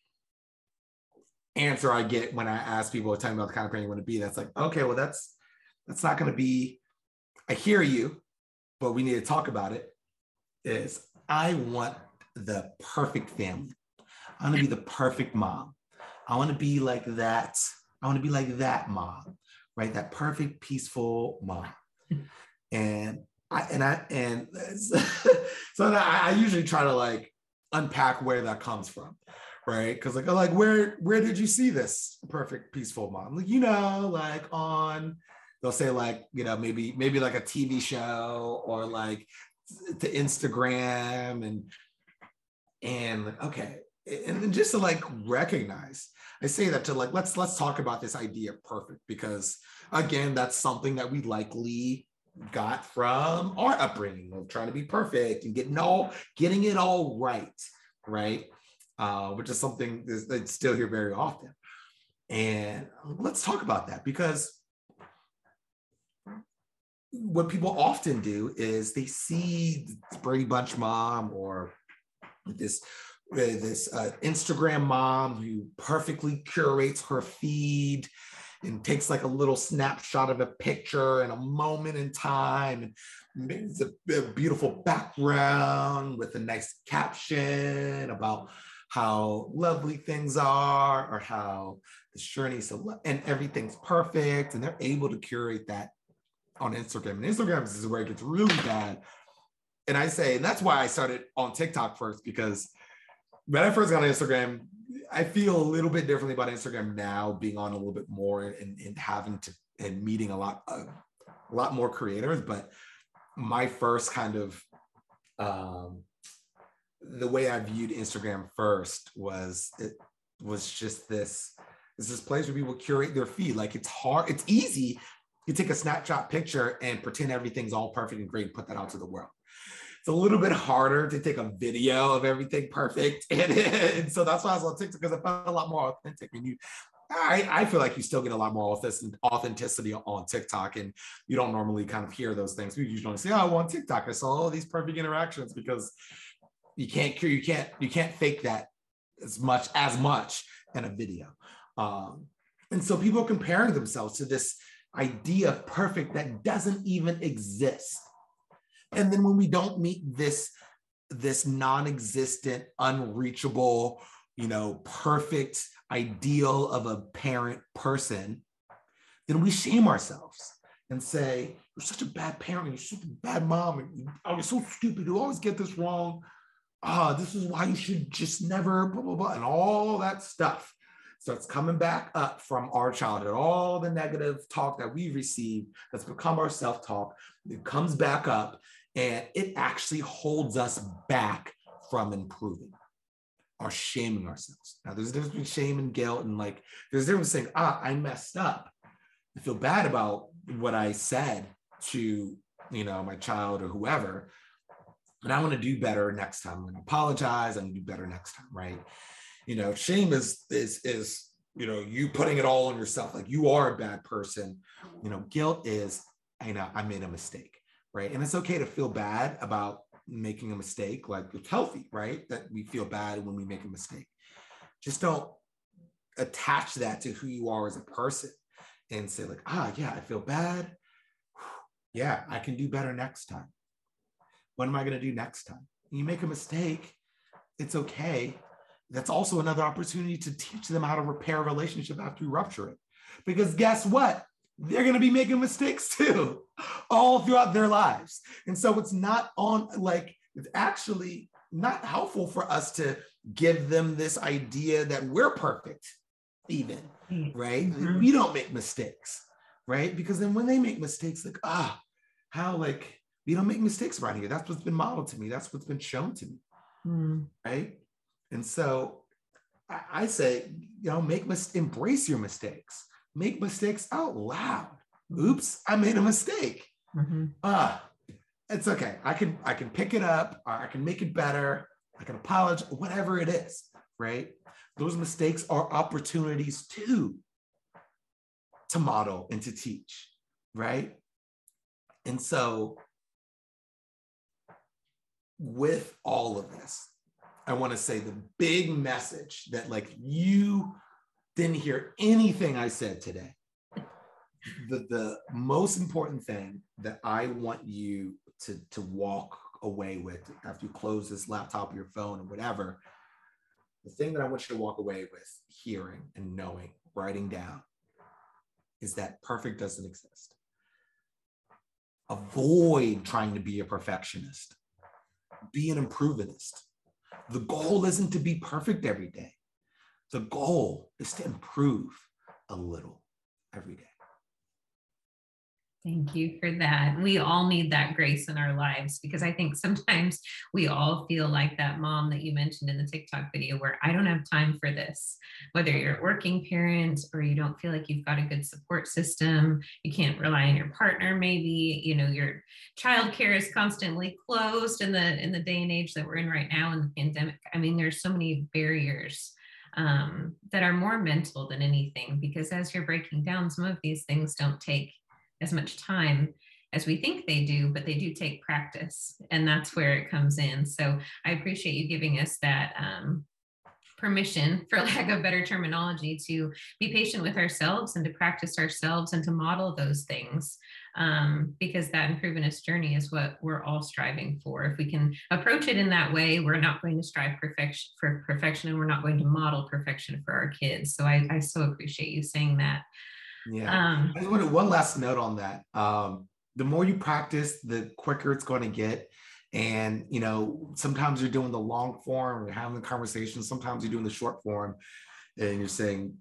answer I get when I ask people, tell me about the kind of parent you want to be, that's like, okay, well, that's not going to be, I hear you, but we need to talk about it, is I want the perfect family. I want to be the perfect mom. I want to be like that. I want to be like that mom, right? That perfect, peaceful mom. And so I usually try to like unpack where that comes from, right? Because like where did you see this perfect, peaceful mom? Like, like on, they'll say like, maybe like a TV show, or like to Instagram, and like, okay. And then just to like recognize, I say that to like, let's talk about this idea of perfect, because again, that's something that we likely got from our upbringing of trying to be perfect and getting it all right, which is something that's still here very often. And let's talk about that, because what people often do is they see the Brady Bunch mom, or this Instagram mom who perfectly curates her feed and takes like a little snapshot of a picture and a moment in time, and it's a beautiful background with a nice caption about how lovely things are, or how the journey and everything's perfect, and they're able to curate that on Instagram. And Instagram is where it gets really bad. And that's why I started on TikTok first, because when I first got on Instagram, I feel a little bit differently about Instagram now, being on a little bit more and having to, and meeting a lot more creators. But my first kind of, the way I viewed Instagram first was, it was just this place where people curate their feed. Like, it's easy. You take a snapshot picture and pretend everything's all perfect and great and put that out to the world. It's a little bit harder to take a video of everything perfect. And so that's why I was on TikTok, because I felt a lot more authentic. And I feel like you still get a lot more authenticity on TikTok, and you don't normally kind of hear those things. We usually say, oh, well, on TikTok, I saw all these perfect interactions, because you can't fake that as much in a video. And so people are comparing themselves to this idea of perfect that doesn't even exist. And then when we don't meet this non-existent, unreachable, perfect ideal of a parent person, then we shame ourselves and say, you're such a bad parent, you're such a bad mom, and you're so stupid, you always get this wrong. This is why you should just never, blah, blah, blah, and all that stuff starts coming back up from our childhood. All the negative talk that we received that's become our self-talk, it comes back up, and it actually holds us back from improving or shaming ourselves. Now, there's a difference between shame and guilt, and like, there's a difference saying, I messed up. I feel bad about what I said to, my child or whoever, and I want to do better next time. I'm going to apologize. I'm going to do better next time, right? Shame is you putting it all on yourself, like you are a bad person. Guilt is, I made a mistake, right? And it's okay to feel bad about making a mistake. Like, it's healthy, right? That we feel bad when we make a mistake. Just don't attach that to who you are as a person and say like, yeah, I feel bad. Yeah, I can do better next time. What am I going to do next time? You make a mistake, it's okay. that's also another opportunity to teach them how to repair a relationship after you rupture it. Because guess what? They're going to be making mistakes too, all throughout their lives. And so it's not on, like, it's actually not helpful for us to give them this idea that we're perfect, even, right? Mm-hmm. We don't make mistakes, right? Because then when they make mistakes, like, how, like, we don't make mistakes around here. That's what's been modeled to me. That's what's been shown to me, right? And so I say, embrace your mistakes. Make mistakes out loud. Oops, I made a mistake. It's okay. I can pick it up, or I can make it better. I can apologize, whatever it is, right? Those mistakes are opportunities too, to model and to teach, right? And so with all of this, I want to say the big message that, like, you didn't hear anything I said today. The most important thing that I want you to walk away with after you close this laptop or your phone or whatever, the thing that I want you to walk away with hearing and knowing, writing down, is that perfect doesn't exist. Avoid trying to be a perfectionist. Be an improvementist. The goal isn't to be perfect every day. The goal is to improve a little every day. Thank you for that. We all need that grace in our lives, because I think sometimes we all feel like that mom that you mentioned in the TikTok video, where I don't have time for this. Whether you're a working parent or you don't feel like you've got a good support system, you can't rely on your partner, maybe, your childcare is constantly closed in the day and age that we're in right now in the pandemic. I mean, there's so many barriers that are more mental than anything, because as you're breaking down, some of these things don't take as much time as we think they do, but they do take practice, and that's where it comes in. So I appreciate you giving us that permission, for lack of better terminology, to be patient with ourselves and to practice ourselves and to model those things, because that improvementist journey is what we're all striving for. If we can approach it in that way, we're not going to strive for perfection, and we're not going to model perfection for our kids. So I so appreciate you saying that. Yeah. I just wanted one last note on that. The more you practice, the quicker it's going to get. And, sometimes you're doing the long form, you're having the conversation. Sometimes you're doing the short form, and you're saying,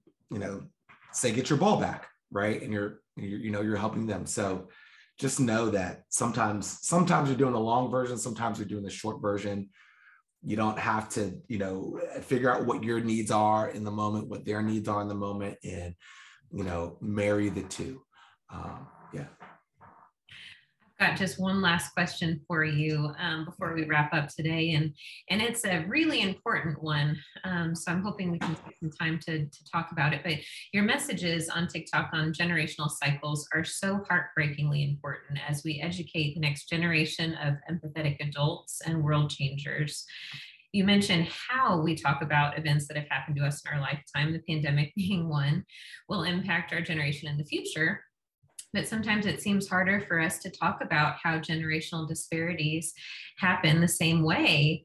say, get your ball back, right? And you're helping them. So just know that sometimes you're doing the long version, sometimes you're doing the short version. You don't have to, figure out what your needs are in the moment, what their needs are in the moment, and marry the two. Yeah. I've got just one last question for you before we wrap up today, and it's a really important one. So I'm hoping we can take some time to talk about it. But your messages on TikTok on generational cycles are so heartbreakingly important as we educate the next generation of empathetic adults and world changers. You mentioned how we talk about events that have happened to us in our lifetime, the pandemic being one, will impact our generation in the future. But sometimes it seems harder for us to talk about how generational disparities happen the same way.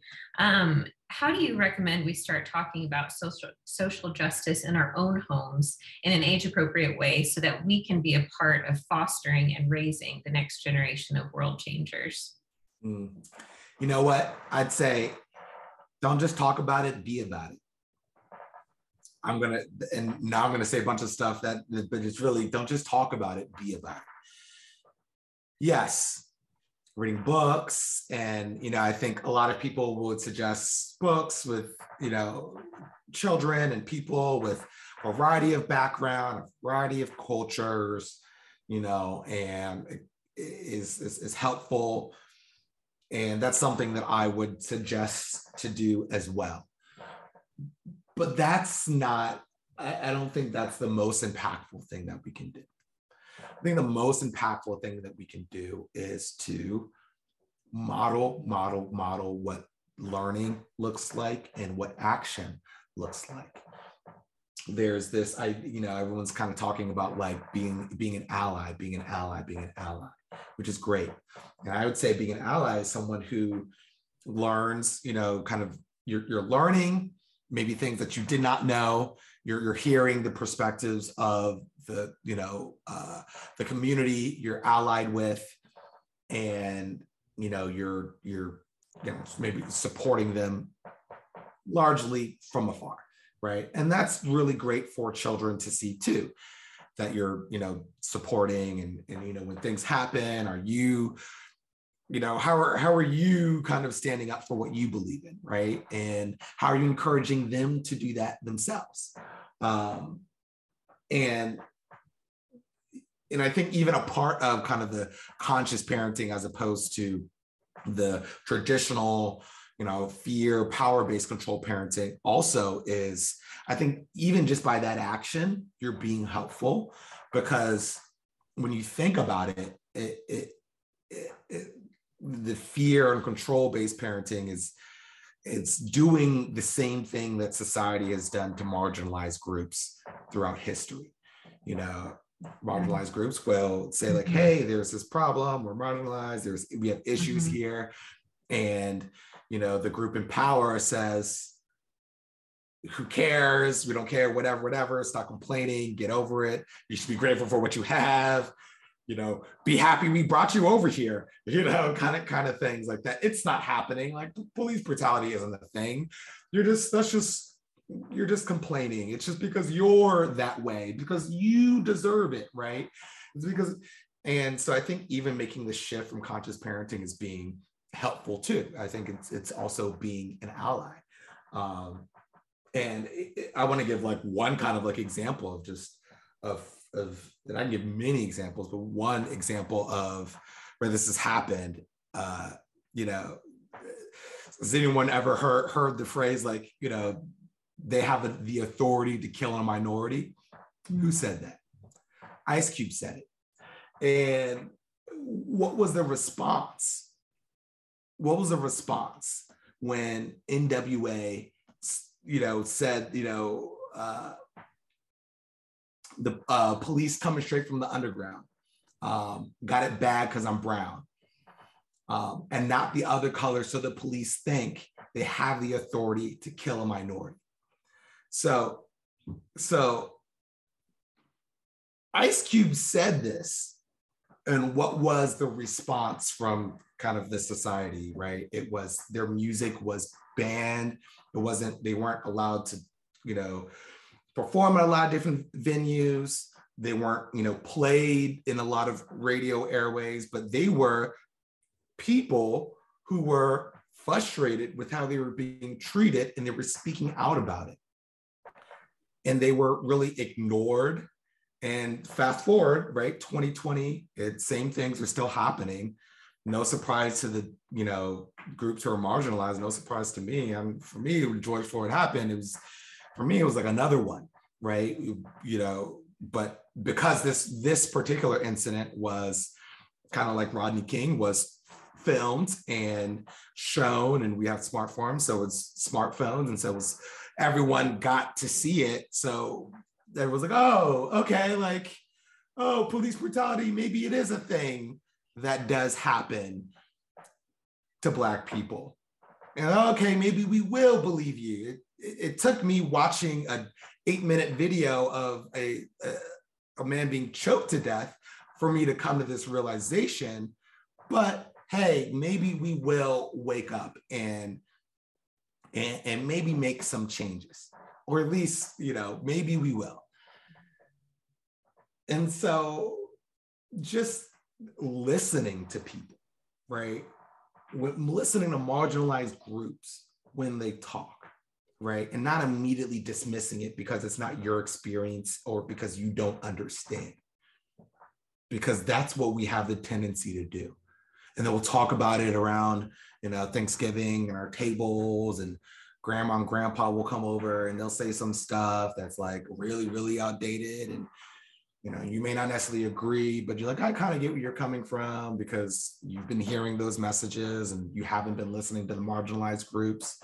How do you recommend we start talking about social justice in our own homes in an age-appropriate way, so that we can be a part of fostering and raising the next generation of world changers? You know what? I'd say, don't just talk about it, be about it. Now I'm gonna say a bunch of stuff but it's really, don't just talk about it, be about it. Yes, reading books, and I think a lot of people would suggest books with children and people with a variety of background, a variety of cultures, and it is helpful. And that's something that I would suggest to do as well. But that's not, I don't think that's the most impactful thing that we can do. I think the most impactful thing that we can do is to model what learning looks like and what action looks like. There's this, everyone's kind of talking about, like, being an ally, which is great. And I would say being an ally is someone who learns, kind of, you're learning, maybe things that you did not know. You're hearing the perspectives of the, the community you're allied with, and, you're maybe supporting them largely from afar, right? And that's really great for children to see too, that you're, supporting, and when things happen, are you, how are you kind of standing up for what you believe in, right? And how are you encouraging them to do that themselves? And I think even a part of kind of the conscious parenting, as opposed to the traditional, fear, power-based control parenting, also is, I think even just by that action, you're being helpful, because when you think about it, the fear and control-based parenting it's doing the same thing that society has done to marginalized groups throughout history. Marginalized groups will say like, hey, there's this problem, we're marginalized, we have issues here. And, the group in power says, who cares? We don't care, whatever, stop complaining, get over it. You should be grateful for what you have, be happy we brought you over here, kind of things like that. It's not happening. Like, police brutality isn't a thing. You're just complaining. It's just because you're that way, because you deserve it, right? It's because, and so I think even making the shift from conscious parenting is being helpful too. I think it's also being an ally. And I want to give like one kind of like example of just of and I can give many examples, but one example of where this has happened. Has anyone ever heard the phrase like, they have the authority to kill a minority? Who said that? Ice Cube said it. And what was the response? What was the response when NWA, said, the police coming straight from the underground, got it bad because I'm brown, and not the other color, so the police think they have the authority to kill a minority. So Ice Cube said this, and what was the response from kind of the society, right? It was their music was banned. They weren't allowed to, perform at a lot of different venues. They weren't, played in a lot of radio airways, but they were people who were frustrated with how they were being treated, and they were speaking out about it. And they were really ignored. And fast forward, right, 2020, same things are still happening. No surprise to the, groups who are marginalized. No surprise to me. For me, when George Floyd happened, it was like another one, right? But because this particular incident was kind of like Rodney King, was filmed and shown, and we have smartphones, so it's smartphones, and so it was, everyone got to see it. So everyone was like, oh, okay, like, oh, police brutality, maybe it is a thing that does happen to Black people. And okay, maybe we will believe you. It took me watching an 8-minute video of a man being choked to death for me to come to this realization. But hey, maybe we will wake up and maybe make some changes, or at least, maybe we will. And so just listening to people, right? Listening to marginalized groups when they talk, right? And not immediately dismissing it because it's not your experience or because you don't understand. Because that's what we have the tendency to do. And then we'll talk about it around, Thanksgiving and our tables, and grandma and grandpa will come over and they'll say some stuff that's like really, really outdated. And, you may not necessarily agree, but you're like, I kind of get where you're coming from because you've been hearing those messages and you haven't been listening to the marginalized groups.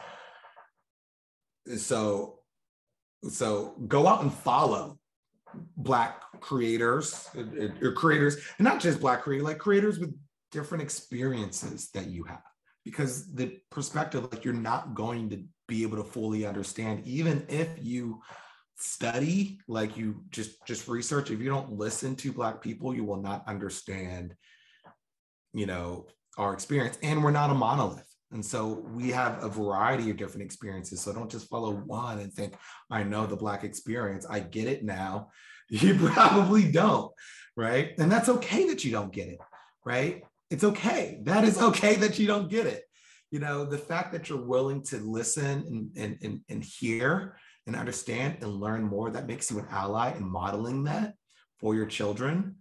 So go out and follow Black creators, or creators, and not just Black creators, like creators with different experiences that you have, because the perspective, like, you're not going to be able to fully understand. Even if you study, like you just research, if you don't listen to Black people, you will not understand, you know, our experience. And we're not a monolith. And so we have a variety of different experiences. So don't just follow one and think, I know the Black experience, I get it now. You probably don't, right? And that's okay that you don't get it, right? It's okay. That is okay that you don't get it. You know, the fact that you're willing to listen and hear and understand and learn more, that makes you an ally, and modeling that for your children,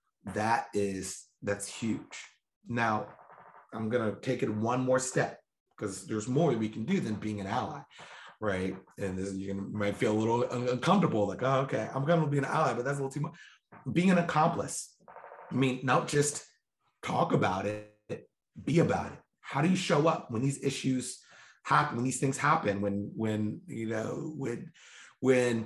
that's huge. Now, I'm gonna take it one more step, because there's more we can do than being an ally, right? And this, you might feel a little uncomfortable, like, oh, okay, I'm gonna be an ally, but that's a little too much. Being an accomplice, I mean, not just talk about it, be about it. How do you show up when these issues happen, when these things happen, when you know, when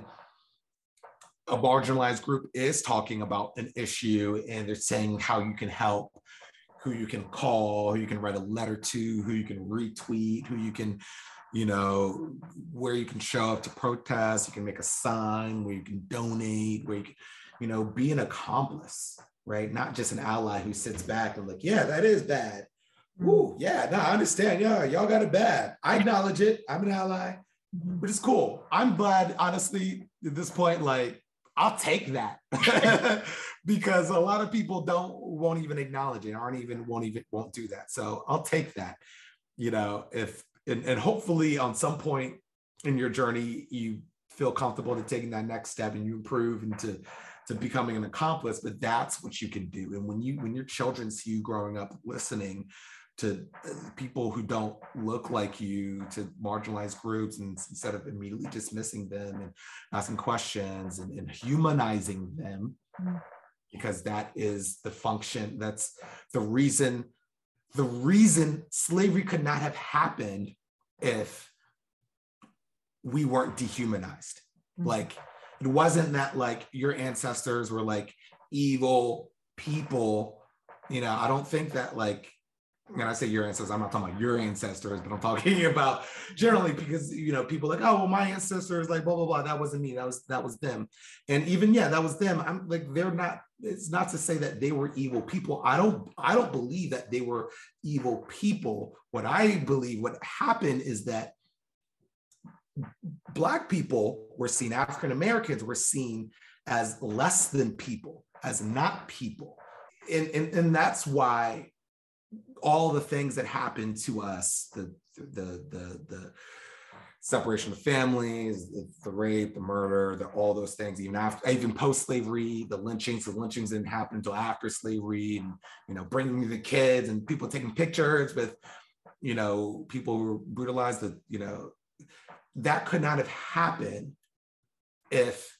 a marginalized group is talking about an issue and they're saying how you can help, who you can call, who you can write a letter to, who you can retweet, who you can, you know, where you can show up to protest, you can make a sign, where you can donate, where you can, you know, be an accomplice, right? Not just an ally who sits back and like, yeah, that is bad. Ooh, yeah, no, I understand. Yeah, y'all got it bad. I acknowledge it. I'm an ally, but it's cool. I'm glad, honestly, at this point, like, I'll take that because a lot of people won't even acknowledge it, won't do that. So I'll take that, you know, and hopefully on some point in your journey, you feel comfortable to taking that next step and you improve into becoming an accomplice, but that's what you can do. And when your children see you growing up listening to people who don't look like you, to marginalized groups, and instead of immediately dismissing them and asking questions and humanizing them, because that is the function, that's the reason slavery could not have happened if we weren't dehumanized. Like, it wasn't that like your ancestors were like evil people, you know. I don't think that, like, when I say your ancestors, I'm not talking about your ancestors, but I'm talking about generally, because, you know, people like, oh, well, my ancestors, like, blah, blah, blah. That wasn't me. That was them. And even, yeah, that was them. I'm like, they're not, it's not to say that they were evil people. I don't believe that they were evil people. What I believe, what happened is that Black people were seen, African Americans were seen as less than people, as not people. And that's why all the things that happened to us, the separation of families, the rape, the murder, all those things, even post-slavery, the lynchings didn't happen until after slavery, and, you know, bringing the kids and people taking pictures with, you know, people who were brutalized, that, you know, that could not have happened if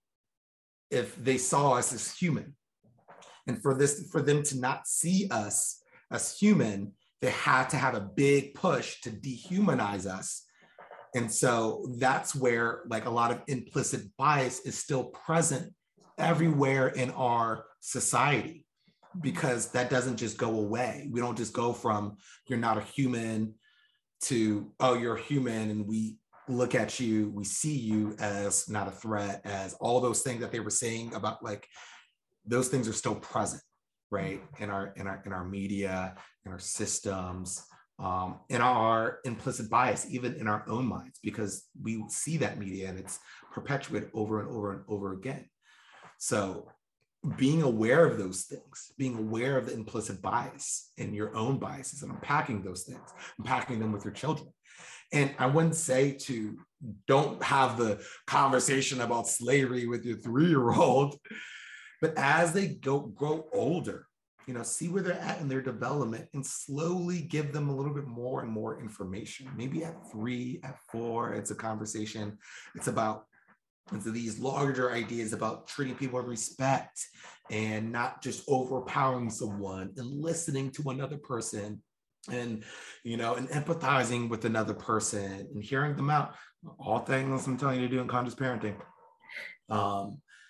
they saw us as human. And for them to not see us as human, they had to have a big push to dehumanize us. And so that's where, like, a lot of implicit bias is still present everywhere in our society, because that doesn't just go away. We don't just go from you're not a human to, oh, you're a human, and we look at you, we see you as not a threat, as all those things that they were saying about, like, those things are still present, right? In our media, in our systems, in our implicit bias, even in our own minds, because we see that media and it's perpetuated over and over and over again. So being aware of those things, being aware of the implicit bias in your own biases, and unpacking those things, unpacking them with your children. And I wouldn't say to don't have the conversation about slavery with your 3-year-old, but as they grow older, you know, see where they're at in their development and slowly give them a little bit more and more information. Maybe at 3, at 4, it's a conversation. It's these larger ideas about treating people with respect and not just overpowering someone, and listening to another person, and, you know, and empathizing with another person and hearing them out. All things I'm telling you to do in conscious parenting.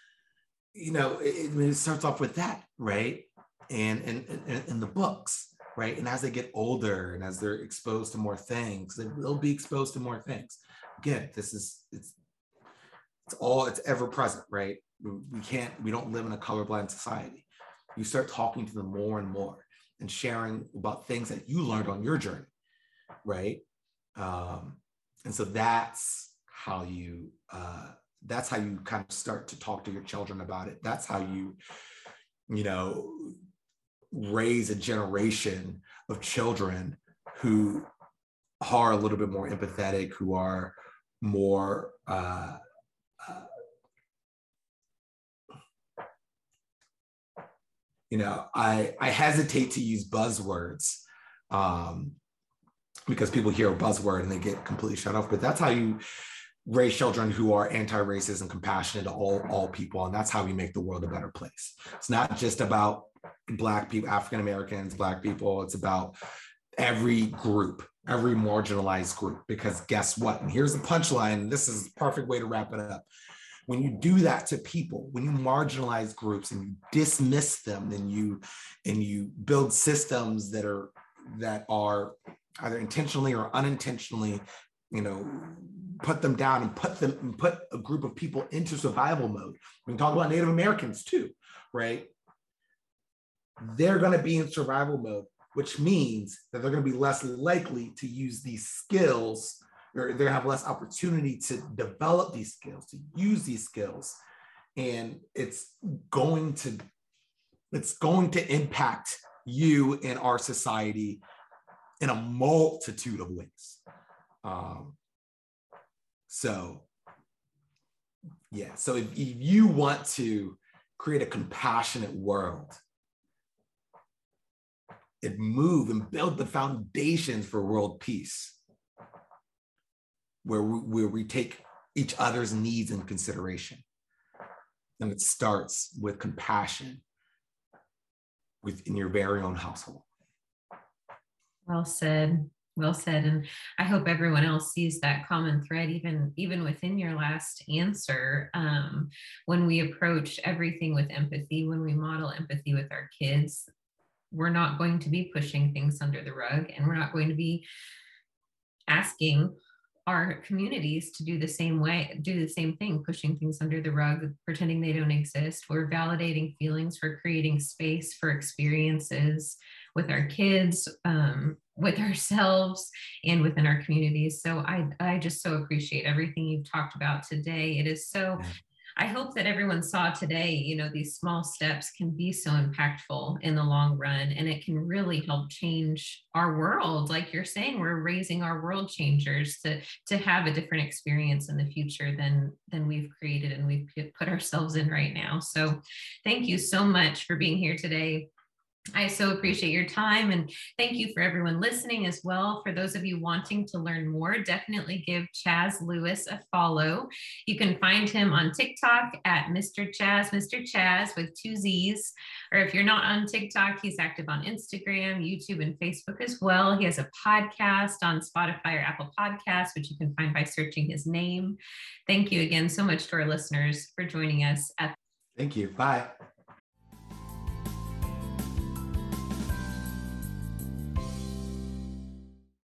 You know, it starts off with that, right? And in the books, right? And as they get older and as they're exposed to more things, they will be exposed to more things. Again, it's ever present, right? We don't live in a colorblind society. You start talking to them more and more and sharing about things that you learned on your journey, right? And so that's how you kind of start to talk to your children about it. That's how you raise a generation of children who are a little bit more empathetic, who are more I hesitate to use buzzwords because people hear a buzzword and they get completely shut off, but that's how you raise children who are anti-racist and compassionate to all people. And that's how we make the world a better place. It's not just about Black people, African Americans, Black people. It's about every group, every marginalized group, because guess what? And here's the punchline. This is the perfect way to wrap it up. When you do that to people, when you marginalize groups and you dismiss them, and you build systems that are either intentionally or unintentionally, put them down and put a group of people into survival mode. We can talk about Native Americans too, right? They're going to be in survival mode, which means that they're going to be less likely to use these skills, or they're going to have less opportunity to develop these skills, to use these skills. And it's going to impact you and our society in a multitude of ways. So if you want to create a compassionate world and move and build the foundations for world peace, where we take each other's needs in consideration. And it starts with compassion within your very own household. Well said. Well said. And I hope everyone else sees that common thread, even within your last answer. When we approach everything with empathy, when we model empathy with our kids, we're not going to be pushing things under the rug, and we're not going to be asking our communities to do the same thing, pushing things under the rug, pretending they don't exist. We're validating feelings, we're creating space for experiences with our kids, with ourselves, and within our communities. So I just so appreciate everything you've talked about today. It is so, I hope that everyone saw today, these small steps can be so impactful in the long run, and it can really help change our world. Like you're saying, we're raising our world changers to have a different experience in the future than we've created and we've put ourselves in right now. So thank you so much for being here today. I so appreciate your time, and thank you for everyone listening as well. For those of you wanting to learn more, definitely give Chaz Lewis a follow. You can find him on TikTok at Mr. Chaz with 2 Z's. Or if you're not on TikTok, he's active on Instagram, YouTube, and Facebook as well. He has a podcast on Spotify or Apple Podcasts, which you can find by searching his name. Thank you again so much to our listeners for joining us. Thank you. Bye.